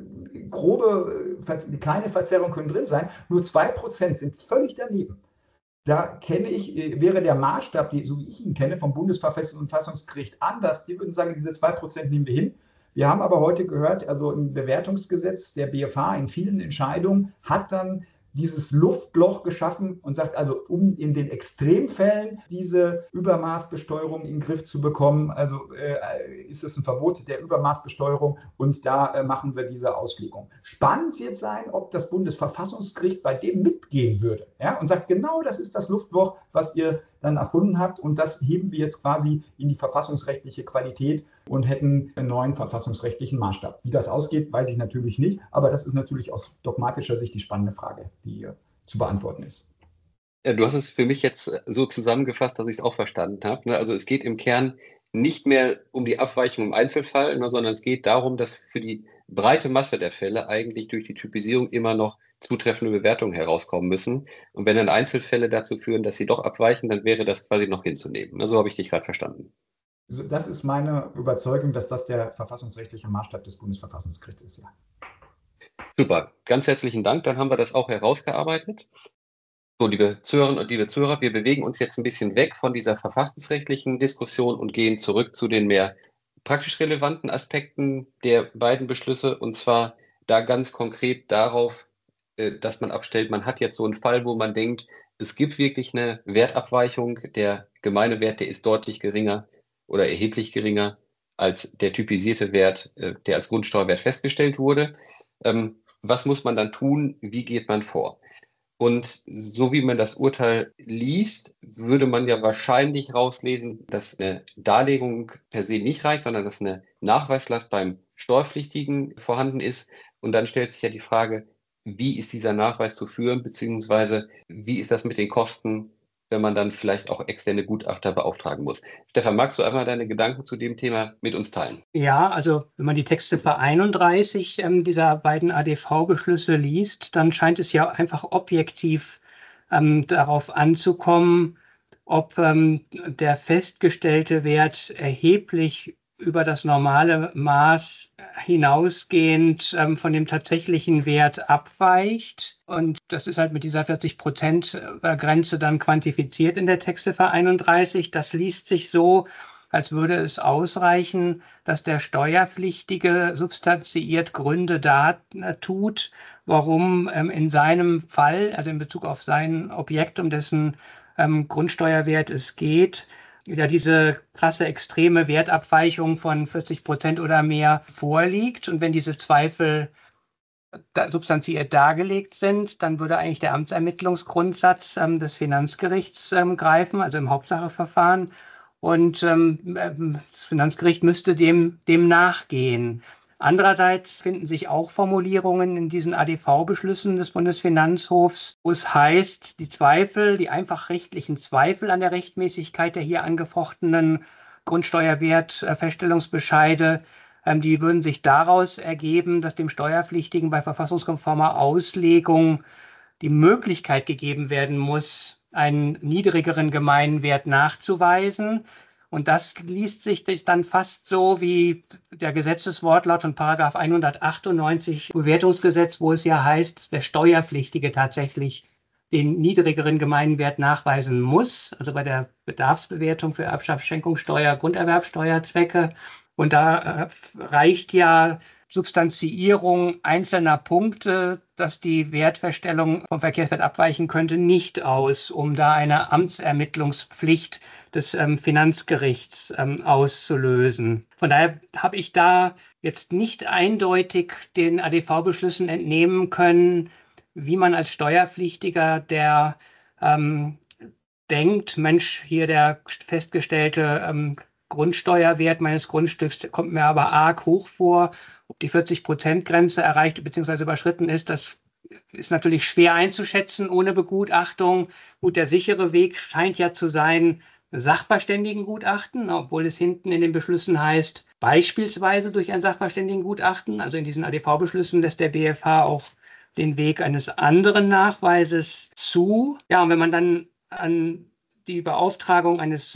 grobe, kleine Verzerrungen können drin sein, nur zwei Prozent sind völlig daneben. Da kenne ich, wäre der Maßstab, die, so wie ich ihn kenne, vom Bundesverfassungsgericht anders. Die würden sagen, diese zwei Prozent nehmen wir hin. Wir haben aber heute gehört, also im Bewertungsgesetz der B F H in vielen Entscheidungen hat dann dieses Luftloch geschaffen und sagt also, um in den Extremfällen diese Übermaßbesteuerung in den Griff zu bekommen, also äh, ist es ein Verbot der Übermaßbesteuerung und da äh, machen wir diese Auslegung. Spannend wird sein, ob das Bundesverfassungsgericht bei dem mitgehen würde, ja, und sagt, genau das ist das Luftloch, was ihr dann erfunden habt und das heben wir jetzt quasi in die verfassungsrechtliche Qualität und hätten einen neuen verfassungsrechtlichen Maßstab. Wie das ausgeht, weiß ich natürlich nicht, aber das ist natürlich aus dogmatischer Sicht die spannende Frage, die zu beantworten ist. Ja, du hast es für mich jetzt so zusammengefasst, dass ich es auch verstanden habe. Also es geht im Kern nicht mehr um die Abweichung im Einzelfall, sondern es geht darum, dass für die breite Masse der Fälle eigentlich durch die Typisierung immer noch zutreffende Bewertungen herauskommen müssen. Und wenn dann Einzelfälle dazu führen, dass sie doch abweichen, dann wäre das quasi noch hinzunehmen. So habe ich dich gerade verstanden. Das ist meine Überzeugung, dass das der verfassungsrechtliche Maßstab des Bundesverfassungsgerichts ist, ja. Super, ganz herzlichen Dank. Dann haben wir das auch herausgearbeitet. So, liebe Zuhörerinnen und liebe Zuhörer, wir bewegen uns jetzt ein bisschen weg von dieser verfassungsrechtlichen Diskussion und gehen zurück zu den mehr praktisch relevanten Aspekten der beiden Beschlüsse, und zwar da ganz konkret darauf, dass man abstellt, man hat jetzt so einen Fall, wo man denkt, es gibt wirklich eine Wertabweichung, der gemeine Wert, der ist deutlich geringer oder erheblich geringer als der typisierte Wert, der als Grundsteuerwert festgestellt wurde. Was muss man dann tun? Wie geht man vor? Und so wie man das Urteil liest, würde man ja wahrscheinlich rauslesen, dass eine Darlegung per se nicht reicht, sondern dass eine Nachweislast beim Steuerpflichtigen vorhanden ist. Und dann stellt sich ja die Frage, wie ist dieser Nachweis zu führen, beziehungsweise wie ist das mit den Kosten, wenn man dann vielleicht auch externe Gutachter beauftragen muss. Stefan, magst du einmal deine Gedanken zu dem Thema mit uns teilen? Ja, also wenn man die Textziffer einunddreißig ähm, dieser beiden A D V-Beschlüsse liest, dann scheint es ja einfach objektiv ähm, darauf anzukommen, ob ähm, der festgestellte Wert erheblich über das normale Maß hinausgehend ähm, von dem tatsächlichen Wert abweicht. Und das ist halt mit dieser vierzig Prozent Grenze dann quantifiziert in der Textziffer einunddreißig. Das liest sich so, als würde es ausreichen, dass der Steuerpflichtige substanziiert Gründe dartut, warum ähm, in seinem Fall, also in Bezug auf sein Objekt, um dessen ähm, Grundsteuerwert es geht, ja diese krasse extreme Wertabweichung von vierzig Prozent oder mehr vorliegt. Und wenn diese Zweifel da substanziert dargelegt sind, dann würde eigentlich der Amtsermittlungsgrundsatz ähm, des Finanzgerichts ähm, greifen, also im Hauptsacheverfahren. Und ähm, das Finanzgericht müsste dem, dem nachgehen. Andererseits finden sich auch Formulierungen in diesen A D V-Beschlüssen des Bundesfinanzhofs, wo es heißt, die Zweifel, die einfach rechtlichen Zweifel an der Rechtmäßigkeit der hier angefochtenen Grundsteuerwertfeststellungsbescheide, ähm, die würden sich daraus ergeben, dass dem Steuerpflichtigen bei verfassungskonformer Auslegung die Möglichkeit gegeben werden muss, einen niedrigeren gemeinen Wert nachzuweisen. Und das liest sich dann fast so wie der Gesetzeswortlaut von Paragraph hundertachtundneunzig Bewertungsgesetz, wo es ja heißt, dass der Steuerpflichtige tatsächlich den niedrigeren gemeinen Wert nachweisen muss, also bei der Bedarfsbewertung für Erbschaft, Schenkungssteuer, Grunderwerbsteuerzwecke. Und da reicht ja Substanziierung einzelner Punkte, dass die Wertfeststellung vom Verkehrswert abweichen könnte, nicht aus, um da eine Amtsermittlungspflicht des ähm, Finanzgerichts ähm, auszulösen. Von daher habe ich da jetzt nicht eindeutig den A D V-Beschlüssen entnehmen können, wie man als Steuerpflichtiger, der ähm, denkt, Mensch, hier der festgestellte ähm, Grundsteuerwert meines Grundstücks kommt mir aber arg hoch vor. Ob die vierzig Prozent Grenze erreicht bzw. überschritten ist, das ist natürlich schwer einzuschätzen ohne Begutachtung. Gut, der sichere Weg scheint ja zu sein, Sachverständigengutachten, obwohl es hinten in den Beschlüssen heißt, beispielsweise durch ein Sachverständigengutachten. Also in diesen A D V-Beschlüssen lässt der B F H auch den Weg eines anderen Nachweises zu. Ja, und wenn man dann an die Beauftragung eines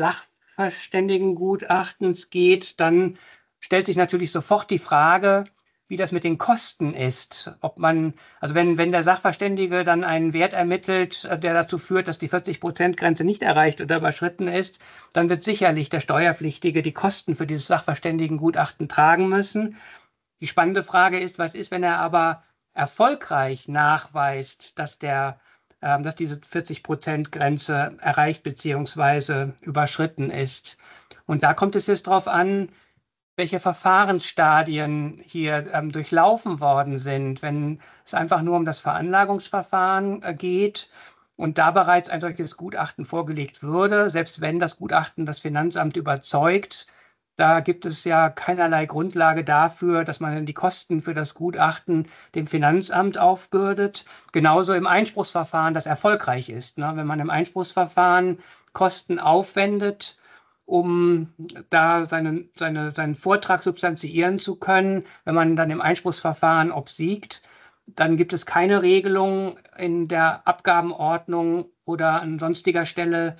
Sachverständigengutachtens geht, dann stellt sich natürlich sofort die Frage, wie das mit den Kosten ist. Ob man, also wenn, wenn der Sachverständige dann einen Wert ermittelt, der dazu führt, dass die vierzig Prozent Grenze nicht erreicht oder überschritten ist, dann wird sicherlich der Steuerpflichtige die Kosten für dieses Sachverständigengutachten tragen müssen. Die spannende Frage ist, was ist, wenn er aber erfolgreich nachweist, dass der äh, dass diese vierzig Prozent Grenze erreicht bzw. überschritten ist. Und da kommt es jetzt darauf an, welche Verfahrensstadien hier ähm, durchlaufen worden sind. Wenn es einfach nur um das Veranlagungsverfahren äh, geht und da bereits ein solches Gutachten vorgelegt würde, selbst wenn das Gutachten das Finanzamt überzeugt, da gibt es ja keinerlei Grundlage dafür, dass man die Kosten für das Gutachten dem Finanzamt aufbürdet. Genauso im Einspruchsverfahren, das erfolgreich ist. Ne? Wenn man im Einspruchsverfahren Kosten aufwendet, um da seinen, seine, seinen Vortrag substanziieren zu können. Wenn man dann im Einspruchsverfahren obsiegt, dann gibt es keine Regelung in der Abgabenordnung oder an sonstiger Stelle,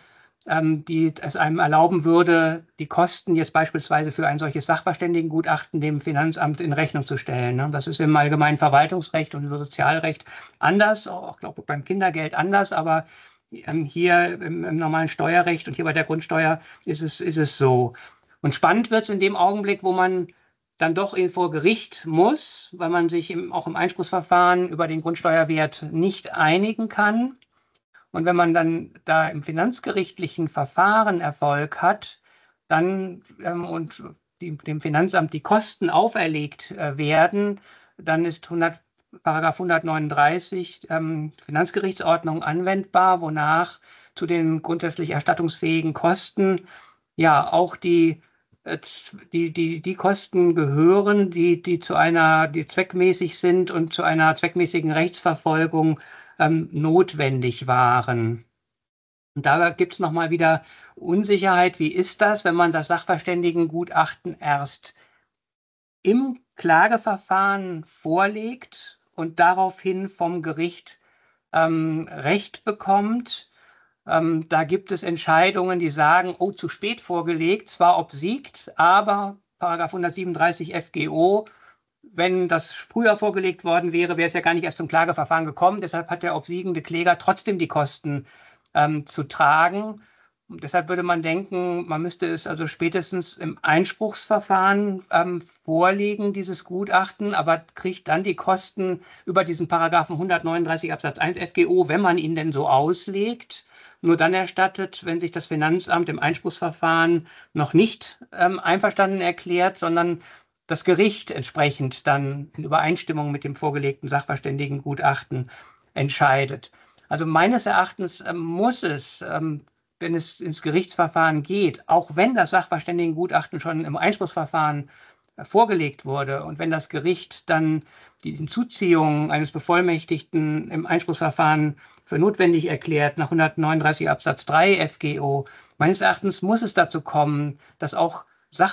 ähm, die es einem erlauben würde, die Kosten jetzt beispielsweise für ein solches Sachverständigengutachten dem Finanzamt in Rechnung zu stellen. Ne? Das ist im allgemeinen Verwaltungsrecht und im Sozialrecht anders, auch glaube ich beim Kindergeld anders, aber ähm, hier im, im normalen Steuerrecht und hier bei der Grundsteuer ist es, ist es so. Und spannend wird es in dem Augenblick, wo man dann doch vor Gericht muss, weil man sich im, auch im Einspruchsverfahren über den Grundsteuerwert nicht einigen kann. Und wenn man dann da im finanzgerichtlichen Verfahren Erfolg hat, dann ähm, und die, dem Finanzamt die Kosten auferlegt äh, werden, dann ist hundert, Paragraph hundertneununddreißig ähm, Finanzgerichtsordnung anwendbar, wonach zu den grundsätzlich erstattungsfähigen Kosten ja auch die Die, die, die Kosten gehören, die, die zu einer, die zweckmäßig sind und zu einer zweckmäßigen Rechtsverfolgung ähm, notwendig waren. Und da gibt es nochmal wieder Unsicherheit. Wie ist das, wenn man das Sachverständigengutachten erst im Klageverfahren vorlegt und daraufhin vom Gericht ähm, Recht bekommt? Ähm, da gibt es Entscheidungen, die sagen, oh, zu spät vorgelegt, zwar obsiegt, aber Paragraph hundertsiebenunddreißig F G O, wenn das früher vorgelegt worden wäre, wäre es ja gar nicht erst zum Klageverfahren gekommen. Deshalb hat der obsiegende Kläger trotzdem die Kosten ähm, zu tragen. Und deshalb würde man denken, man müsste es also spätestens im Einspruchsverfahren ähm, vorlegen, dieses Gutachten, aber kriegt dann die Kosten über diesen Paragraphen hundertneununddreißig Absatz eins F G O, wenn man ihn denn so auslegt, nur dann erstattet, wenn sich das Finanzamt im Einspruchsverfahren noch nicht ähm, einverstanden erklärt, sondern das Gericht entsprechend dann in Übereinstimmung mit dem vorgelegten Sachverständigengutachten entscheidet. Also meines Erachtens ähm, muss es, ähm, wenn es ins Gerichtsverfahren geht, auch wenn das Sachverständigengutachten schon im Einspruchsverfahren äh, vorgelegt wurde und wenn das Gericht dann die Hinzuziehung eines Bevollmächtigten im Einspruchsverfahren für notwendig erklärt, nach hundertneununddreißig Absatz drei F G O, meines Erachtens muss es dazu kommen, dass auch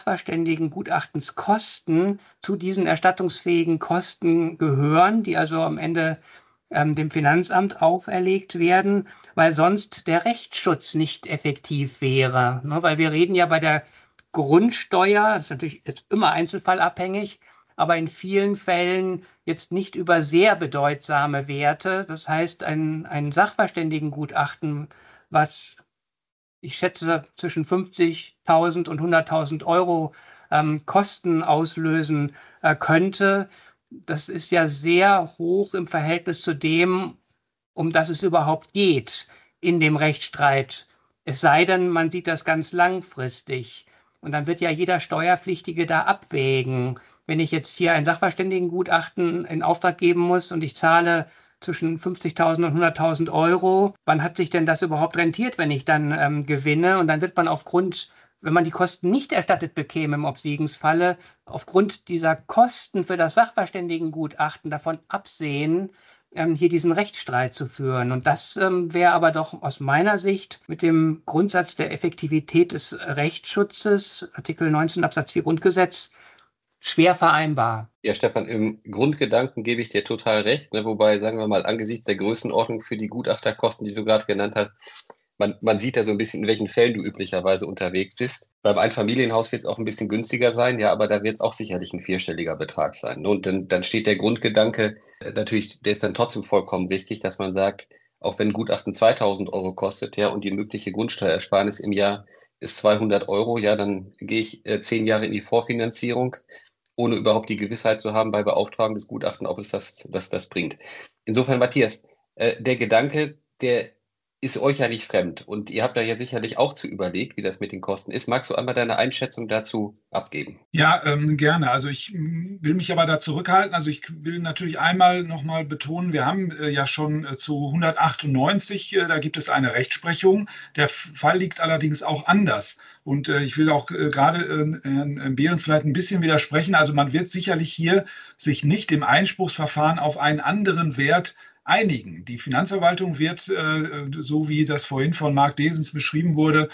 Sachverständigengutachtenskosten zu diesen erstattungsfähigen Kosten gehören, die also am Ende ähm, dem Finanzamt auferlegt werden, weil sonst der Rechtsschutz nicht effektiv wäre. Ne? Weil wir reden ja bei der Grundsteuer, das ist natürlich jetzt immer einzelfallabhängig, aber in vielen Fällen jetzt nicht über sehr bedeutsame Werte. Das heißt, ein, ein Sachverständigengutachten, was ich schätze zwischen fünfzigtausend und hunderttausend Euro ähm, Kosten auslösen äh, könnte, das ist ja sehr hoch im Verhältnis zu dem, um das es überhaupt geht in dem Rechtsstreit. Es sei denn, man sieht das ganz langfristig. Und dann wird ja jeder Steuerpflichtige da abwägen. Wenn ich jetzt hier ein Sachverständigengutachten in Auftrag geben muss und ich zahle zwischen fünfzigtausend und hunderttausend Euro, wann hat sich denn das überhaupt rentiert, wenn ich dann ähm, gewinne? Und dann wird man aufgrund, wenn man die Kosten nicht erstattet bekäme im Obsiegensfalle, aufgrund dieser Kosten für das Sachverständigengutachten davon absehen, ähm, hier diesen Rechtsstreit zu führen. Und das ähm, wäre aber doch aus meiner Sicht mit dem Grundsatz der Effektivität des Rechtsschutzes, Artikel neunzehn Absatz vier Grundgesetz, schwer vereinbar. Ja, Stefan, im Grundgedanken gebe ich dir total recht, ne? Wobei, sagen wir mal, angesichts der Größenordnung für die Gutachterkosten, die du gerade genannt hast, man, man sieht ja so ein bisschen, in welchen Fällen du üblicherweise unterwegs bist. Beim Einfamilienhaus wird es auch ein bisschen günstiger sein, ja, aber da wird es auch sicherlich ein vierstelliger Betrag sein. Und dann, dann steht der Grundgedanke, natürlich, der ist dann trotzdem vollkommen richtig, dass man sagt, auch wenn ein Gutachten zweitausend Euro kostet, ja, und die mögliche Grundsteuerersparnis im Jahr ist zweihundert Euro, ja, dann gehe ich äh, zehn Jahre in die Vorfinanzierung, ohne überhaupt die Gewissheit zu haben bei Beauftragung des Gutachtens, ob es das, das, das bringt. Insofern, Matthias, äh, der Gedanke, der ist euch ja nicht fremd und ihr habt da ja sicherlich auch zu überlegt, wie das mit den Kosten ist. Magst du einmal deine Einschätzung dazu abgeben? Ja, ähm, gerne. Also ich m, will mich aber da zurückhalten. Also ich will natürlich einmal nochmal betonen, wir haben äh, ja schon äh, zu hundertachtundneunzig, äh, da gibt es eine Rechtsprechung. Der Fall liegt allerdings auch anders. Und äh, ich will auch äh, gerade äh, Herrn Behrens vielleicht ein bisschen widersprechen. Also man wird sicherlich hier sich nicht im Einspruchsverfahren auf einen anderen Wert einigen. Die Finanzverwaltung wird, äh, so wie das vorhin von Marc Desens beschrieben wurde,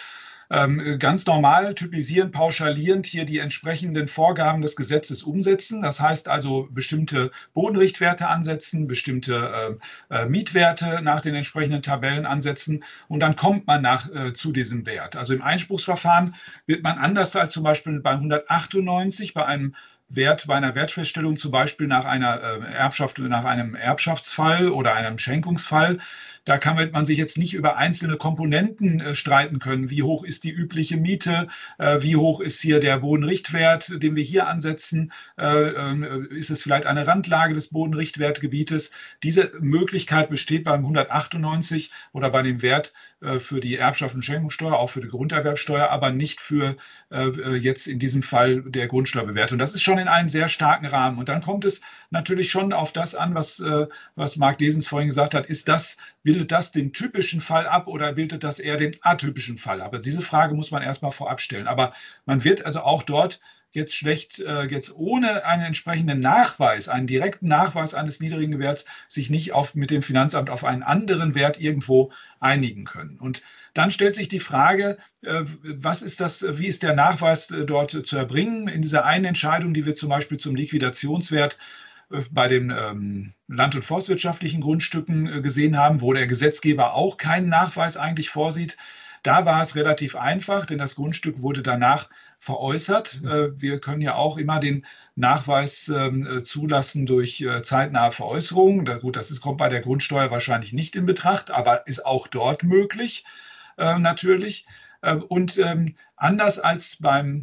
ähm, ganz normal, typisierend, pauschalierend hier die entsprechenden Vorgaben des Gesetzes umsetzen. Das heißt also bestimmte Bodenrichtwerte ansetzen, bestimmte äh, äh, Mietwerte nach den entsprechenden Tabellen ansetzen und dann kommt man nach, äh, zu diesem Wert. Also im Einspruchsverfahren wird man anders als zum Beispiel bei hundertachtundneunzig, bei einem Wert, bei einer Wertfeststellung zum Beispiel nach einer äh, Erbschaft, nach einem Erbschaftsfall oder einem Schenkungsfall, da kann man sich jetzt nicht über einzelne Komponenten äh, streiten können. Wie hoch ist die übliche Miete? Äh, wie hoch ist hier der Bodenrichtwert, den wir hier ansetzen? Äh, äh, ist es vielleicht eine Randlage des Bodenrichtwertgebietes? Diese Möglichkeit besteht beim hundertachtundneunzig oder bei dem Wert äh, für die Erbschaft und Schenkungssteuer, auch für die Grunderwerbsteuer, aber nicht für äh, jetzt in diesem Fall der Grundsteuerbewertung. Das ist schon in einem sehr starken Rahmen. Und dann kommt es natürlich schon auf das an, was, äh, was Marc Desens vorhin gesagt hat. Ist das, bildet das den typischen Fall ab oder bildet das eher den atypischen Fall ab? Diese Frage muss man erstmal vorab stellen. Aber man wird also auch dort jetzt schlecht, äh, jetzt ohne einen entsprechenden Nachweis, einen direkten Nachweis eines niedrigen Werts, sich nicht auf, mit dem Finanzamt auf einen anderen Wert irgendwo einigen können. Und dann stellt sich die Frage, äh, was ist das, wie ist der Nachweis äh, dort zu erbringen? In dieser einen Entscheidung, die wir zum Beispiel zum Liquidationswert äh, bei den ähm, land- und forstwirtschaftlichen Grundstücken äh, gesehen haben, wo der Gesetzgeber auch keinen Nachweis eigentlich vorsieht, da war es relativ einfach, denn das Grundstück wurde danach veräußert. Wir können ja auch immer den Nachweis zulassen durch zeitnahe Veräußerung. Gut, das ist, kommt bei der Grundsteuer wahrscheinlich nicht in Betracht, aber ist auch dort möglich, natürlich. Und anders als beim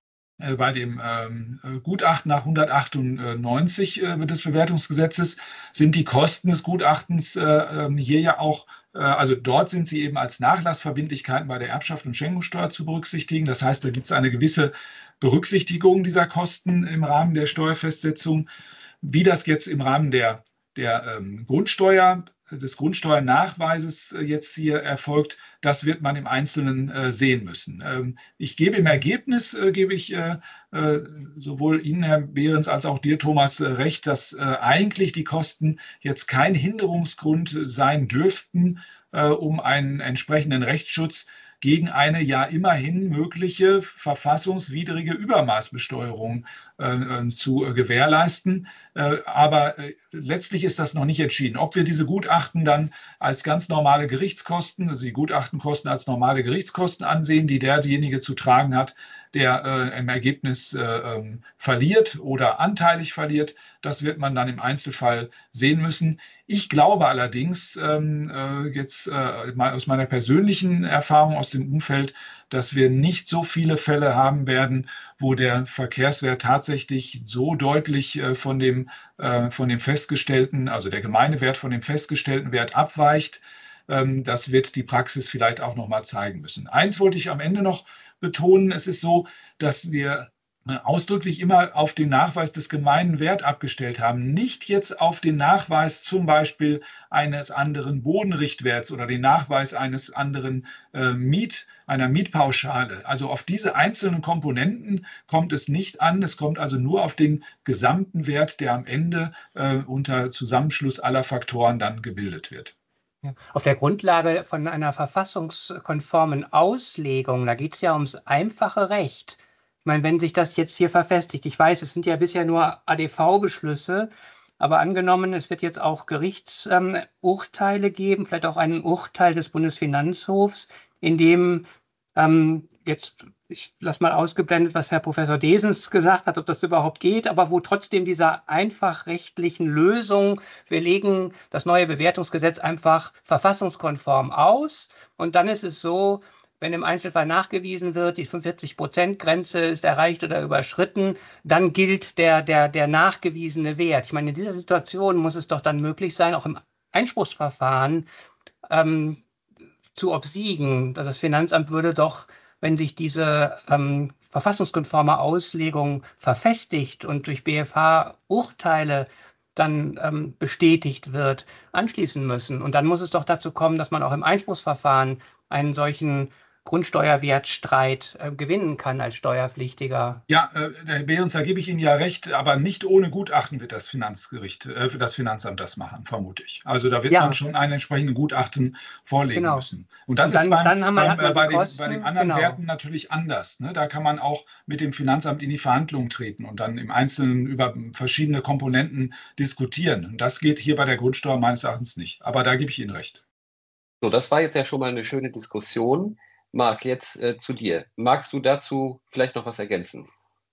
bei dem ähm, Gutachten nach hundertachtundneunzig äh, des Bewertungsgesetzes sind die Kosten des Gutachtens äh, hier ja auch, äh, also dort sind sie eben als Nachlassverbindlichkeiten bei der Erbschaft und Schenkungssteuer zu berücksichtigen. Das heißt, da gibt es eine gewisse Berücksichtigung dieser Kosten im Rahmen der Steuerfestsetzung. Wie das jetzt im Rahmen der, der ähm, Grundsteuer des Grundsteuernachweises jetzt hier erfolgt, das wird man im Einzelnen äh, sehen müssen. Ähm, ich gebe im Ergebnis, äh, gebe ich äh, äh, sowohl Ihnen, Herr Behrens, als auch dir, Thomas, äh, recht, dass äh, eigentlich die Kosten jetzt kein Hinderungsgrund sein dürften, äh, um einen entsprechenden Rechtsschutz gegen eine ja immerhin mögliche verfassungswidrige Übermaßbesteuerung äh, zu äh, gewährleisten. Äh, aber äh, letztlich ist das noch nicht entschieden. Ob wir diese Gutachten dann als ganz normale Gerichtskosten, also die Gutachtenkosten als normale Gerichtskosten ansehen, die derjenige zu tragen hat, der äh, im Ergebnis äh, ähm, verliert oder anteilig verliert, das wird man dann im Einzelfall sehen müssen. Ich glaube allerdings, ähm, äh, jetzt äh, mal aus meiner persönlichen Erfahrung aus dem Umfeld, dass wir nicht so viele Fälle haben werden, wo der Verkehrswert tatsächlich so deutlich äh, von dem, äh, von dem festgestellten, also der Gemeindewert von dem festgestellten Wert abweicht. Ähm, das wird die Praxis vielleicht auch noch mal zeigen müssen. Eins wollte ich am Ende noch betonen. Es ist so, dass wir ausdrücklich immer auf den Nachweis des gemeinen Wert abgestellt haben, nicht jetzt auf den Nachweis zum Beispiel eines anderen Bodenrichtwerts oder den Nachweis eines anderen äh, Miet, einer Mietpauschale. Also auf diese einzelnen Komponenten kommt es nicht an. Es kommt also nur auf den gesamten Wert, der am Ende äh, unter Zusammenschluss aller Faktoren dann gebildet wird. Auf der Grundlage von einer verfassungskonformen Auslegung, da geht es ja ums einfache Recht. Ich meine, wenn sich das jetzt hier verfestigt, ich weiß, es sind ja bisher nur A D V-Beschlüsse, aber angenommen, es wird jetzt auch Gerichtsurteile ähm, geben, vielleicht auch ein Urteil des Bundesfinanzhofs, in dem ähm, jetzt, ich lasse mal ausgeblendet, was Herr Professor Desens gesagt hat, ob das überhaupt geht, aber wo trotzdem dieser einfachrechtlichen Lösung, wir legen das neue Bewertungsgesetz einfach verfassungskonform aus und dann ist es so, wenn im Einzelfall nachgewiesen wird, die fünfundvierzig Prozent Grenze ist erreicht oder überschritten, dann gilt der, der, der nachgewiesene Wert. Ich meine, in dieser Situation muss es doch dann möglich sein, auch im Einspruchsverfahren ähm, zu obsiegen. Das Finanzamt würde doch, wenn sich diese ähm, verfassungskonforme Auslegung verfestigt und durch B F H-Urteile dann ähm, bestätigt wird, anschließen müssen. Und dann muss es doch dazu kommen, dass man auch im Einspruchsverfahren einen solchen Grundsteuerwertstreit äh, gewinnen kann als Steuerpflichtiger. Ja, äh, Herr Behrens, da gebe ich Ihnen ja recht, aber nicht ohne Gutachten wird das Finanzgericht, äh, das Finanzamt das machen, vermute ich. Also da wird Ja. man schon einen entsprechenden Gutachten vorlegen Genau. müssen. Und das Und dann- ist beim, dann haben wir- beim, hat man äh, bei, die den, Kosten, bei den anderen genau. Werten natürlich anders. Ne? Da kann man auch mit dem Finanzamt in die Verhandlungen treten und dann im Einzelnen über verschiedene Komponenten diskutieren. Und das geht hier bei der Grundsteuer meines Erachtens nicht. Aber da gebe ich Ihnen recht. So, das war jetzt ja schon mal eine schöne Diskussion. Marc, jetzt äh, zu dir. Magst du dazu vielleicht noch was ergänzen?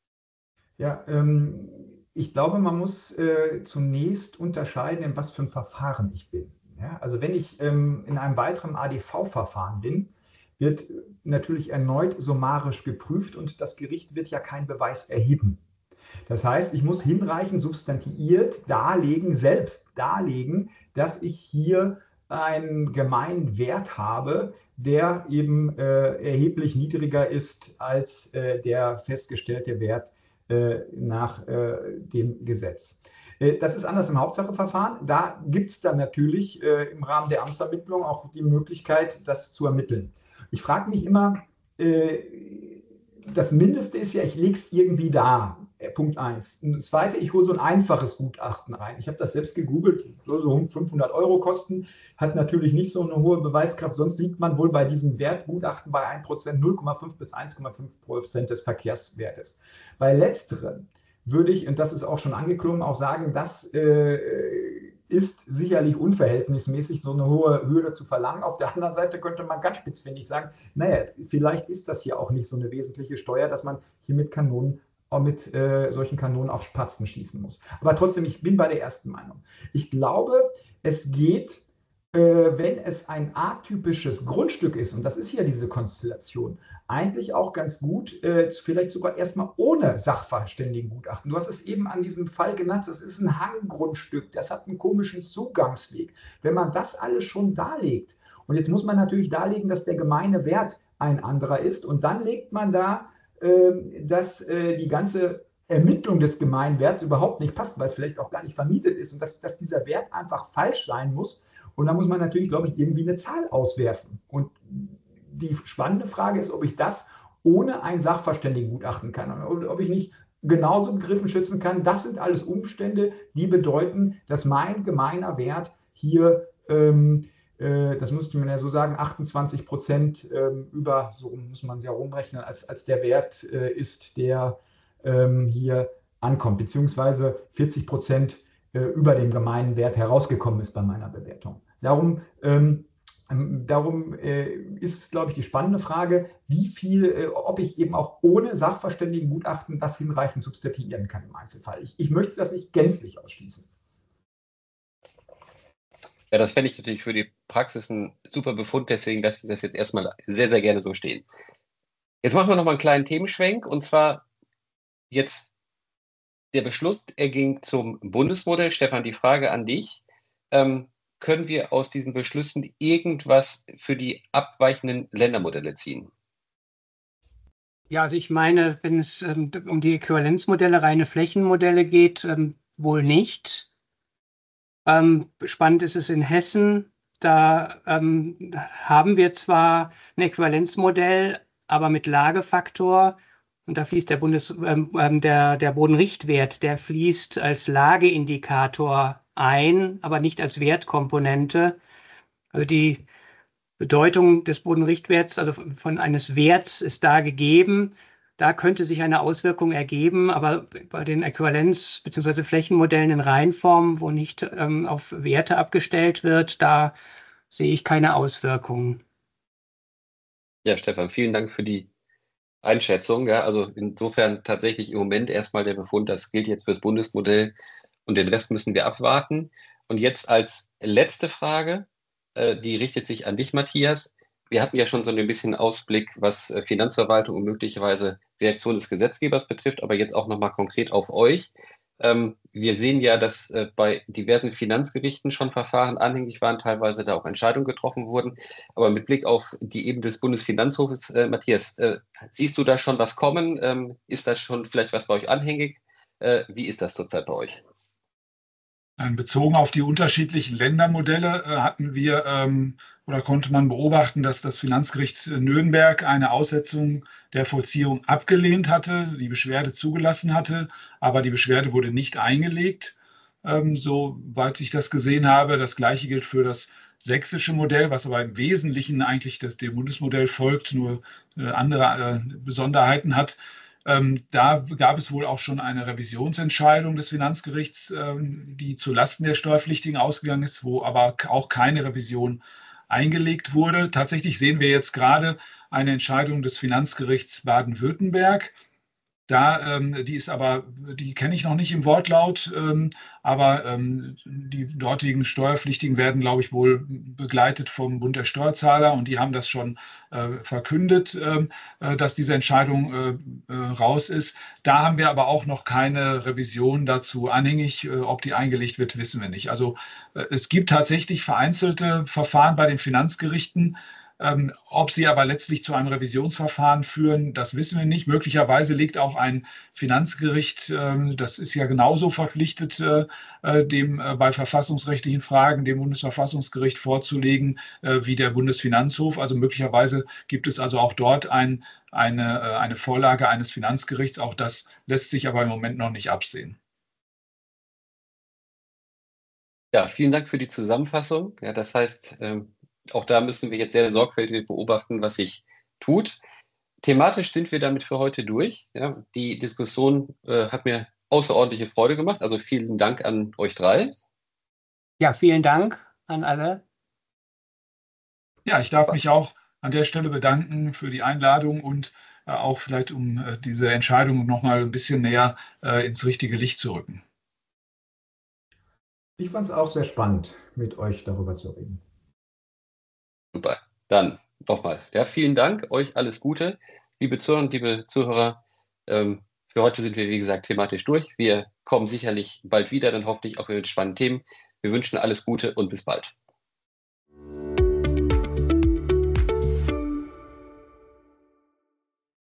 Ja, ähm, ich glaube, man muss äh, zunächst unterscheiden, in was für ein Verfahren ich bin. Ja, also wenn ich ähm, in einem weiteren A D V-Verfahren bin, wird natürlich erneut summarisch geprüft und das Gericht wird ja keinen Beweis erheben. Das heißt, ich muss hinreichend substantiiert darlegen, selbst darlegen, dass ich hier einen gemeinen Wert habe, der eben äh, erheblich niedriger ist als äh, der festgestellte Wert äh, nach äh, dem Gesetz. Äh, das ist anders im Hauptsacheverfahren. Da gibt es dann natürlich äh, im Rahmen der Amtsermittlung auch die Möglichkeit, das zu ermitteln. Ich frage mich immer, äh, das Mindeste ist ja, ich lege es irgendwie da. Punkt eins. Und das Zweite, ich hole so ein einfaches Gutachten rein. Ich habe das selbst gegoogelt, soll so fünfhundert Euro kosten, hat natürlich nicht so eine hohe Beweiskraft, sonst liegt man wohl bei diesem Wertgutachten bei ein Prozent, null Komma fünf bis eins Komma fünf Prozent des Verkehrswertes. Bei letzteren würde ich, und das ist auch schon angeklungen, auch sagen, das äh, ist sicherlich unverhältnismäßig, so eine hohe Hürde zu verlangen. Auf der anderen Seite könnte man ganz spitzfindig sagen, naja, vielleicht ist das hier auch nicht so eine wesentliche Steuer, dass man hier mit Kanonen auch mit äh, solchen Kanonen auf Spatzen schießen muss. Aber trotzdem, ich bin bei der ersten Meinung. Ich glaube, es geht, äh, wenn es ein atypisches Grundstück ist, und das ist ja diese Konstellation, eigentlich auch ganz gut, äh, vielleicht sogar erstmal ohne Sachverständigengutachten. Du hast es eben an diesem Fall genannt, das ist ein Hanggrundstück, das hat einen komischen Zugangsweg. Wenn man das alles schon darlegt, und jetzt muss man natürlich darlegen, dass der gemeine Wert ein anderer ist, und dann legt man da, dass die ganze Ermittlung des Gemeinwerts überhaupt nicht passt, weil es vielleicht auch gar nicht vermietet ist und dass, dass dieser Wert einfach falsch sein muss. Und da muss man natürlich, glaube ich, irgendwie eine Zahl auswerfen. Und die spannende Frage ist, ob ich das ohne ein Sachverständigengutachten kann und ob ich nicht genauso begriffen schützen kann. Das sind alles Umstände, die bedeuten, dass mein gemeiner Wert hier ähm, das müsste man ja so sagen, achtundzwanzig Prozent ähm, über, so muss man es ja rumrechnen, als, als der Wert äh, ist, der ähm, hier ankommt, beziehungsweise vierzig Prozent äh, über dem gemeinen Wert herausgekommen ist bei meiner Bewertung. Darum, ähm, darum äh, ist es, glaube ich, die spannende Frage, wie viel, äh, ob ich eben auch ohne Sachverständigengutachten das hinreichend substantiieren kann im Einzelfall. Ich, ich möchte das nicht gänzlich ausschließen. Ja, das fände ich natürlich für die Praxis ein super Befund, deswegen lasse ich das jetzt erstmal sehr, sehr gerne so stehen. Jetzt machen wir noch mal einen kleinen Themenschwenk, und zwar jetzt der Beschluss, er ging zum Bundesmodell. Stefan, die Frage an dich. Ähm, können wir aus diesen Beschlüssen irgendwas für die abweichenden Ländermodelle ziehen? Ja, also ich meine, wenn es ähm, um die Äquivalenzmodelle, reine Flächenmodelle geht, ähm, wohl nicht. Ähm, spannend ist es in Hessen. Da ähm, haben wir zwar ein Äquivalenzmodell, aber mit Lagefaktor. Und da fließt der, Bundes, ähm, der, der Bodenrichtwert, der fließt als Lageindikator ein, aber nicht als Wertkomponente. Also die Bedeutung des Bodenrichtwerts, also von eines Werts, ist da gegeben. Da könnte sich eine Auswirkung ergeben, aber bei den Äquivalenz- bzw. Flächenmodellen in Reinform, wo nicht ähm, auf Werte abgestellt wird, da sehe ich keine Auswirkungen. Ja, Stefan, vielen Dank für die Einschätzung. Ja, also insofern tatsächlich im Moment erstmal der Befund, das gilt jetzt fürs Bundesmodell und den Rest müssen wir abwarten. Und jetzt als letzte Frage, äh, die richtet sich an dich, Matthias. Wir hatten ja schon so ein bisschen Ausblick, was äh, Finanzverwaltung und möglicherweise Reaktion des Gesetzgebers betrifft, aber jetzt auch nochmal konkret auf euch. Ähm, wir sehen ja, dass äh, bei diversen Finanzgerichten schon Verfahren anhängig waren, teilweise da auch Entscheidungen getroffen wurden. Aber mit Blick auf die Ebene des Bundesfinanzhofes, äh, Matthias, äh, siehst du da schon was kommen? Ähm, ist da schon vielleicht was bei euch anhängig? Äh, wie ist das zurzeit bei euch? Bezogen auf die unterschiedlichen Ländermodelle äh, hatten wir ähm, oder konnte man beobachten, dass das Finanzgericht Nürnberg eine Aussetzung der Vollziehung abgelehnt hatte, die Beschwerde zugelassen hatte, aber die Beschwerde wurde nicht eingelegt, ähm, soweit ich das gesehen habe. Das Gleiche gilt für das sächsische Modell, was aber im Wesentlichen eigentlich das, dem Bundesmodell folgt, nur äh, andere äh, Besonderheiten hat. Ähm, da gab es wohl auch schon eine Revisionsentscheidung des Finanzgerichts, ähm, die zulasten der Steuerpflichtigen ausgegangen ist, wo aber auch keine Revision eingelegt wurde. Tatsächlich sehen wir jetzt gerade eine Entscheidung des Finanzgerichts Baden-Württemberg. Da, ähm, die ist aber, die kenne ich noch nicht im Wortlaut, ähm, aber ähm, die dortigen Steuerpflichtigen werden, glaube ich, wohl begleitet vom Bund der Steuerzahler und die haben das schon äh, verkündet, äh, dass diese Entscheidung äh, äh, raus ist. Da haben wir aber auch noch keine Revision dazu anhängig. Äh, ob die eingelegt wird, wissen wir nicht. Also äh, es gibt tatsächlich vereinzelte Verfahren bei den Finanzgerichten. Ähm, ob sie aber letztlich zu einem Revisionsverfahren führen, das wissen wir nicht. Möglicherweise legt auch ein Finanzgericht, ähm, das ist ja genauso verpflichtet, äh, dem äh, bei verfassungsrechtlichen Fragen dem Bundesverfassungsgericht vorzulegen, äh, wie der Bundesfinanzhof. Also möglicherweise gibt es also auch dort ein, eine, äh, eine Vorlage eines Finanzgerichts. Auch das lässt sich aber im Moment noch nicht absehen. Ja, vielen Dank für die Zusammenfassung. Ja, das heißt, ähm auch da müssen wir jetzt sehr sorgfältig beobachten, was sich tut. Thematisch sind wir damit für heute durch. Ja, die Diskussion äh, hat mir außerordentliche Freude gemacht. Also vielen Dank an euch drei. Ja, vielen Dank an alle. Ja, ich darf mich auch an der Stelle bedanken für die Einladung und äh, auch vielleicht, um äh, diese Entscheidung noch mal ein bisschen näher äh, ins richtige Licht zu rücken. Ich fand es auch sehr spannend, mit euch darüber zu reden. Super. Dann nochmal. Ja, vielen Dank. Euch alles Gute. Liebe Zuhörer, liebe Zuhörer, ähm, für heute sind wir, wie gesagt, thematisch durch. Wir kommen sicherlich bald wieder, dann hoffentlich auch mit spannenden Themen. Wir wünschen alles Gute und bis bald.